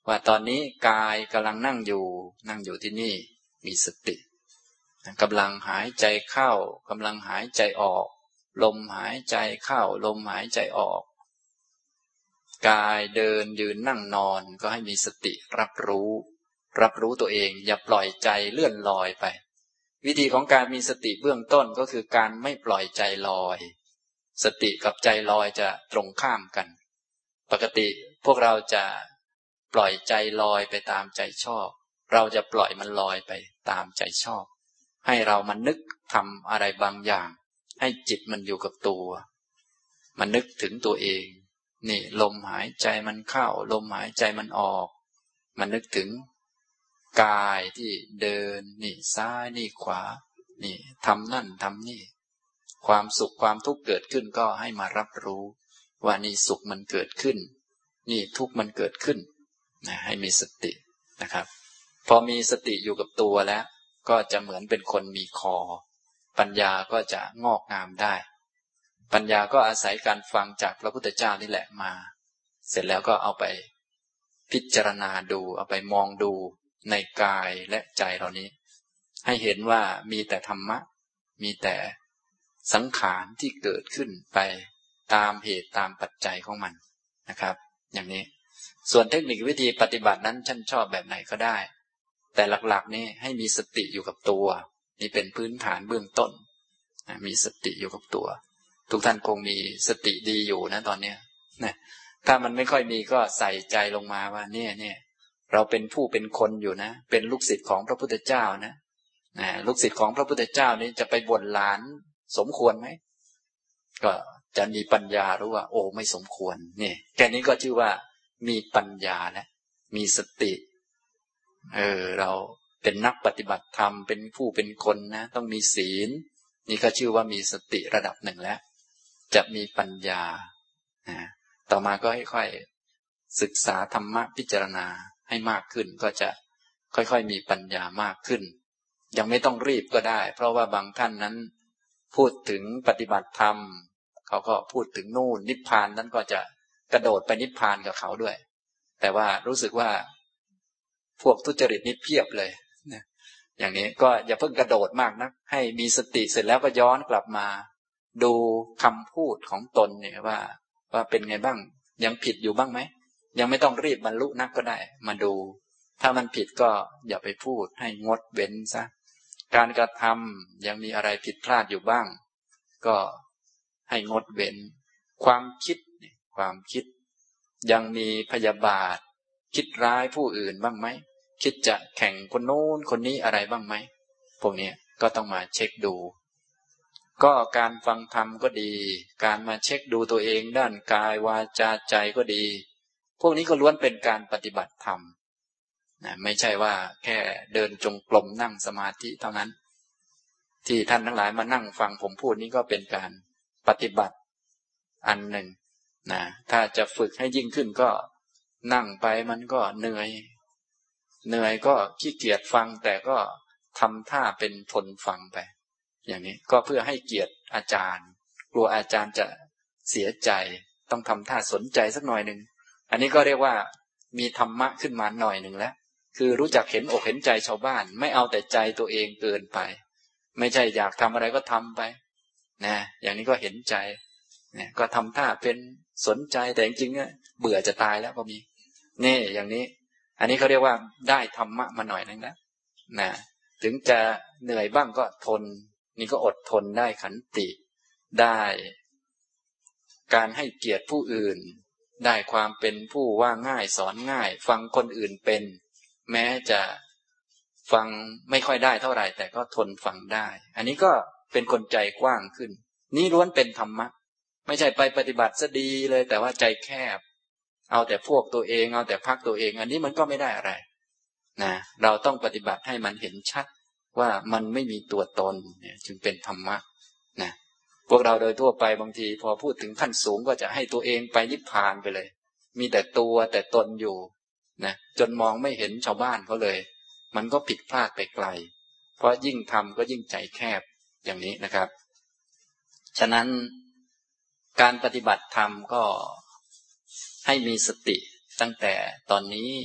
ว่าตอนนี้กายกำลังนั่งอยู่ที่นี่มีสติกำลังหายใจเข้ากำลังหายใจออกลมหายใจเข้าลมหายใจออกกายเดินยืนนั่งนอนก็ให้มีสติรับรู้ตัวเองอย่าปล่อยใจเลื่อนลอยไปวิธีของการมีสติเบื้องต้นก็คือการไม่ปล่อยใจลอยสติกับใจลอยจะตรงข้ามกันปกติพวกเราจะปล่อยใจลอยไปตามใจชอบเราจะปล่อยมันลอยไปตามใจชอบให้เรามันนึกทำอะไรบางอย่างให้จิตมันอยู่กับตัวมันนึกถึงตัวเองนี่ลมหายใจมันเข้าลมหายใจมันออกมันนึกถึงกายที่เดินนี่ซ้ายนี่ขวานี่ทำนั่นทำนี่ความสุขความทุกข์เกิดขึ้นก็ให้มารับรู้ว่านี่สุขมันเกิดขึ้นนี่ทุกข์มันเกิดขึ้นนะให้มีสตินะครับพอมีสติอยู่กับตัวแล้วก็จะเหมือนเป็นคนมีคอปัญญาก็จะงอกงามได้ปัญญาก็อาศัยการฟังจากพระพุทธเจ้านี่แหละมาเสร็จแล้วก็เอาไปพิจารณาดูเอาไปมองดูในกายและใจเรานี้ให้เห็นว่ามีแต่ธรรมะมีแต่สังขารที่เกิดขึ้นไปตามเหตุตามปัจจัยของมันนะครับอย่างนี้ส่วนเทคนิควิธีปฏิบัตินั้นฉันชอบแบบไหนก็ได้แต่หลักๆนี่ให้มีสติอยู่กับตัวนี่เป็นพื้นฐานเบื้องต้นมีสติอยู่กับตัวทุกท่านคงมีสติดีอยู่นะตอนนี้นะถ้ามันไม่ค่อยมีก็ใส่ใจลงมาว่าเนี่ยเราเป็นผู้เป็นคนอยู่นะเป็นลูกศิษย์ของพระพุทธเจ้านะลูกศิษย์ของพระพุทธเจ้านี่จะไปบ่นหลานสมควรไหมก็จะมีปัญญารู้ว่าโอ้ไม่สมควรนี่แค่นี้ก็ชื่อว่ามีปัญญาแล้วมีสติเราเป็นนักปฏิบัติธรรมเป็นผู้เป็นคนนะต้องมีศีลนี่ก็ชื่อว่ามีสติระดับหนึ่งแล้วจะมีปัญญาต่อมาก็ค่อยๆศึกษาธรรมะพิจารณาให้มากขึ้นก็จะค่อยๆมีปัญญามากขึ้นยังไม่ต้องรีบก็ได้เพราะว่าบางท่านนั้นพูดถึงปฏิบัติธรรมเขาก็พูดถึงนู่นนิพพานนั้นก็จะกระโดดไปนิพพานกับเขาด้วยแต่ว่ารู้สึกว่าพวกทุจริตนี่เพียบเลยนะอย่างนี้ก็อย่าเพิ่งกระโดดมากนักให้มีสติเสร็จแล้วก็ย้อนกลับมาดูคำพูดของตนเนี่ยว่าเป็นไงบ้างยังผิดอยู่บ้างไหมยังไม่ต้องรีบบรรลุนักก็ได้มาดูถ้ามันผิดก็อย่าไปพูดให้งดเว้นซะการกระทำยังมีอะไรผิดพลาดอยู่บ้างก็ให้งดเว้นความคิดยังมีพยาบาทคิดร้ายผู้อื่นบ้างไหมคิดจะแข่งคนโน้นคนนี้อะไรบ้างไหมพวกนี้ก็ต้องมาเช็คดูก็การฟังธรรมก็ดีการมาเช็คดูตัวเองด้านกายวาจาใจก็ดีพวกนี้ก็ล้วนเป็นการปฏิบัติธรรมนะไม่ใช่ว่าแค่เดินจงกรมนั่งสมาธิเท่านั้นที่ท่านทั้งหลายมานั่งฟังผมพูดนี้ก็เป็นการปฏิบัติอันหนึ่งนะถ้าจะฝึกให้ยิ่งขึ้นก็นั่งไปมันก็เหนื่อยก็ขี้เกียจฟังแต่ก็ทำท่าเป็นทนฟังไปอย่างนี้ก็เพื่อให้เกียรติอาจารย์กลัวอาจารย์จะเสียใจต้องทำท่าสนใจสักหน่อยหนึ่งอันนี้ก็เรียกว่ามีธรรมะขึ้นมาหน่อยหนึ่งแล้วคือรู้จักเห็นอกเห็นใจชาวบ้านไม่เอาแต่ใจตัวเองเกินไปไม่ใช่อยากทำอะไรก็ทำไปนะอย่างนี้ก็เห็นใจเนี่ยก็ทำท่าเป็นสนใจแต่จริงๆเบื่อจะตายแล้วก็มีนี่อย่างนี้อันนี้เขาเรียกว่าได้ธรรมะมาหน่อยนึงแล้วนะถึงจะเหนื่อยบ้างก็ทนนี่ก็อดทนได้ขันติได้การให้เกียรติผู้อื่นได้ความเป็นผู้ว่าง่ายสอนง่ายฟังคนอื่นเป็นแม้จะฟังไม่ค่อยได้เท่าไหร่แต่ก็ทนฟังได้อันนี้ก็เป็นคนใจกว้างขึ้นนี่ล้วนเป็นธรรมะไม่ใช่ไปปฏิบัติซะดีเลยแต่ว่าใจแคบเอาแต่พวกตัวเองเอาแต่พรรคตัวเองอันนี้มันก็ไม่ได้อะไรนะเราต้องปฏิบัติให้มันเห็นชัดว่ามันไม่มีตัวตนเนี่ยจึงเป็นธรรมะนะพวกเราโดยทั่วไปบางทีพอพูดถึงขั้นสูงก็จะให้ตัวเองไปนิพพานไปเลยมีแต่ตัวแต่ตนอยู่นะจนมองไม่เห็นชาวบ้านเขาเลยมันก็ผิดพลาดไปไกลเพราะยิ่งทำก็ยิ่งใจแคบอย่างนี้นะครับฉะนั้นการปฏิบัติธรรมก็ให้มีสติตั้งแต่ตอนนี้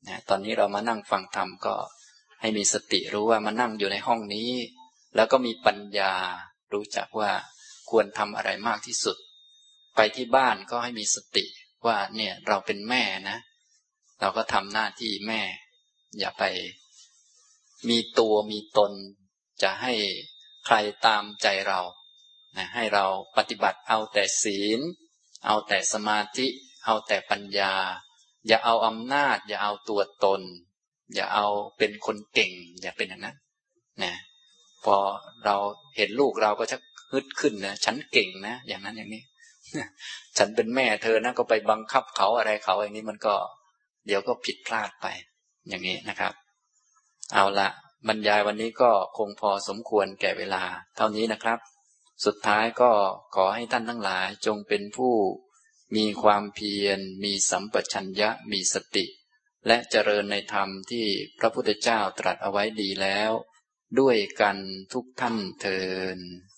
นะตอนนี้เรามานั่งฟังธรรมก็ให้มีสติรู้ว่ามานั่งอยู่ในห้องนี้แล้วก็มีปัญญารู้จักว่าควรทำอะไรมากที่สุดไปที่บ้านก็ให้มีสติว่าเนี่ยเราเป็นแม่นะเราก็ทำหน้าที่แม่อย่าไปมีตัวมีตนจะให้ใครตามใจเรานะให้เราปฏิบัติเอาแต่ศีลเอาแต่สมาธิเอาแต่ปัญญาอย่าเอาอำนาจอย่าเอาตัวตนอย่าเอาเป็นคนเก่งอย่าเป็นอย่างนั้นนะพอเราเห็นลูกเราก็ชักฮึดขึ้นนะฉันเก่งนะอย่างนั้นอย่างนี้ฉันเป็นแม่เธอนะก็ไปบังคับเขาอะไรเขาอย่างนี้มันก็เดี๋ยวก็ผิดพลาดไปอย่างนี้นะครับเอาละบรรยายวันนี้ก็คงพอสมควรแก่เวลาเท่านี้นะครับสุดท้ายก็ขอให้ท่านทั้งหลายจงเป็นผู้มีความเพียรมีสัมปชัญญะมีสติและเจริญในธรรมที่พระพุทธเจ้าตรัสเอาไว้ดีแล้วด้วยกันทุกท่านเทอญ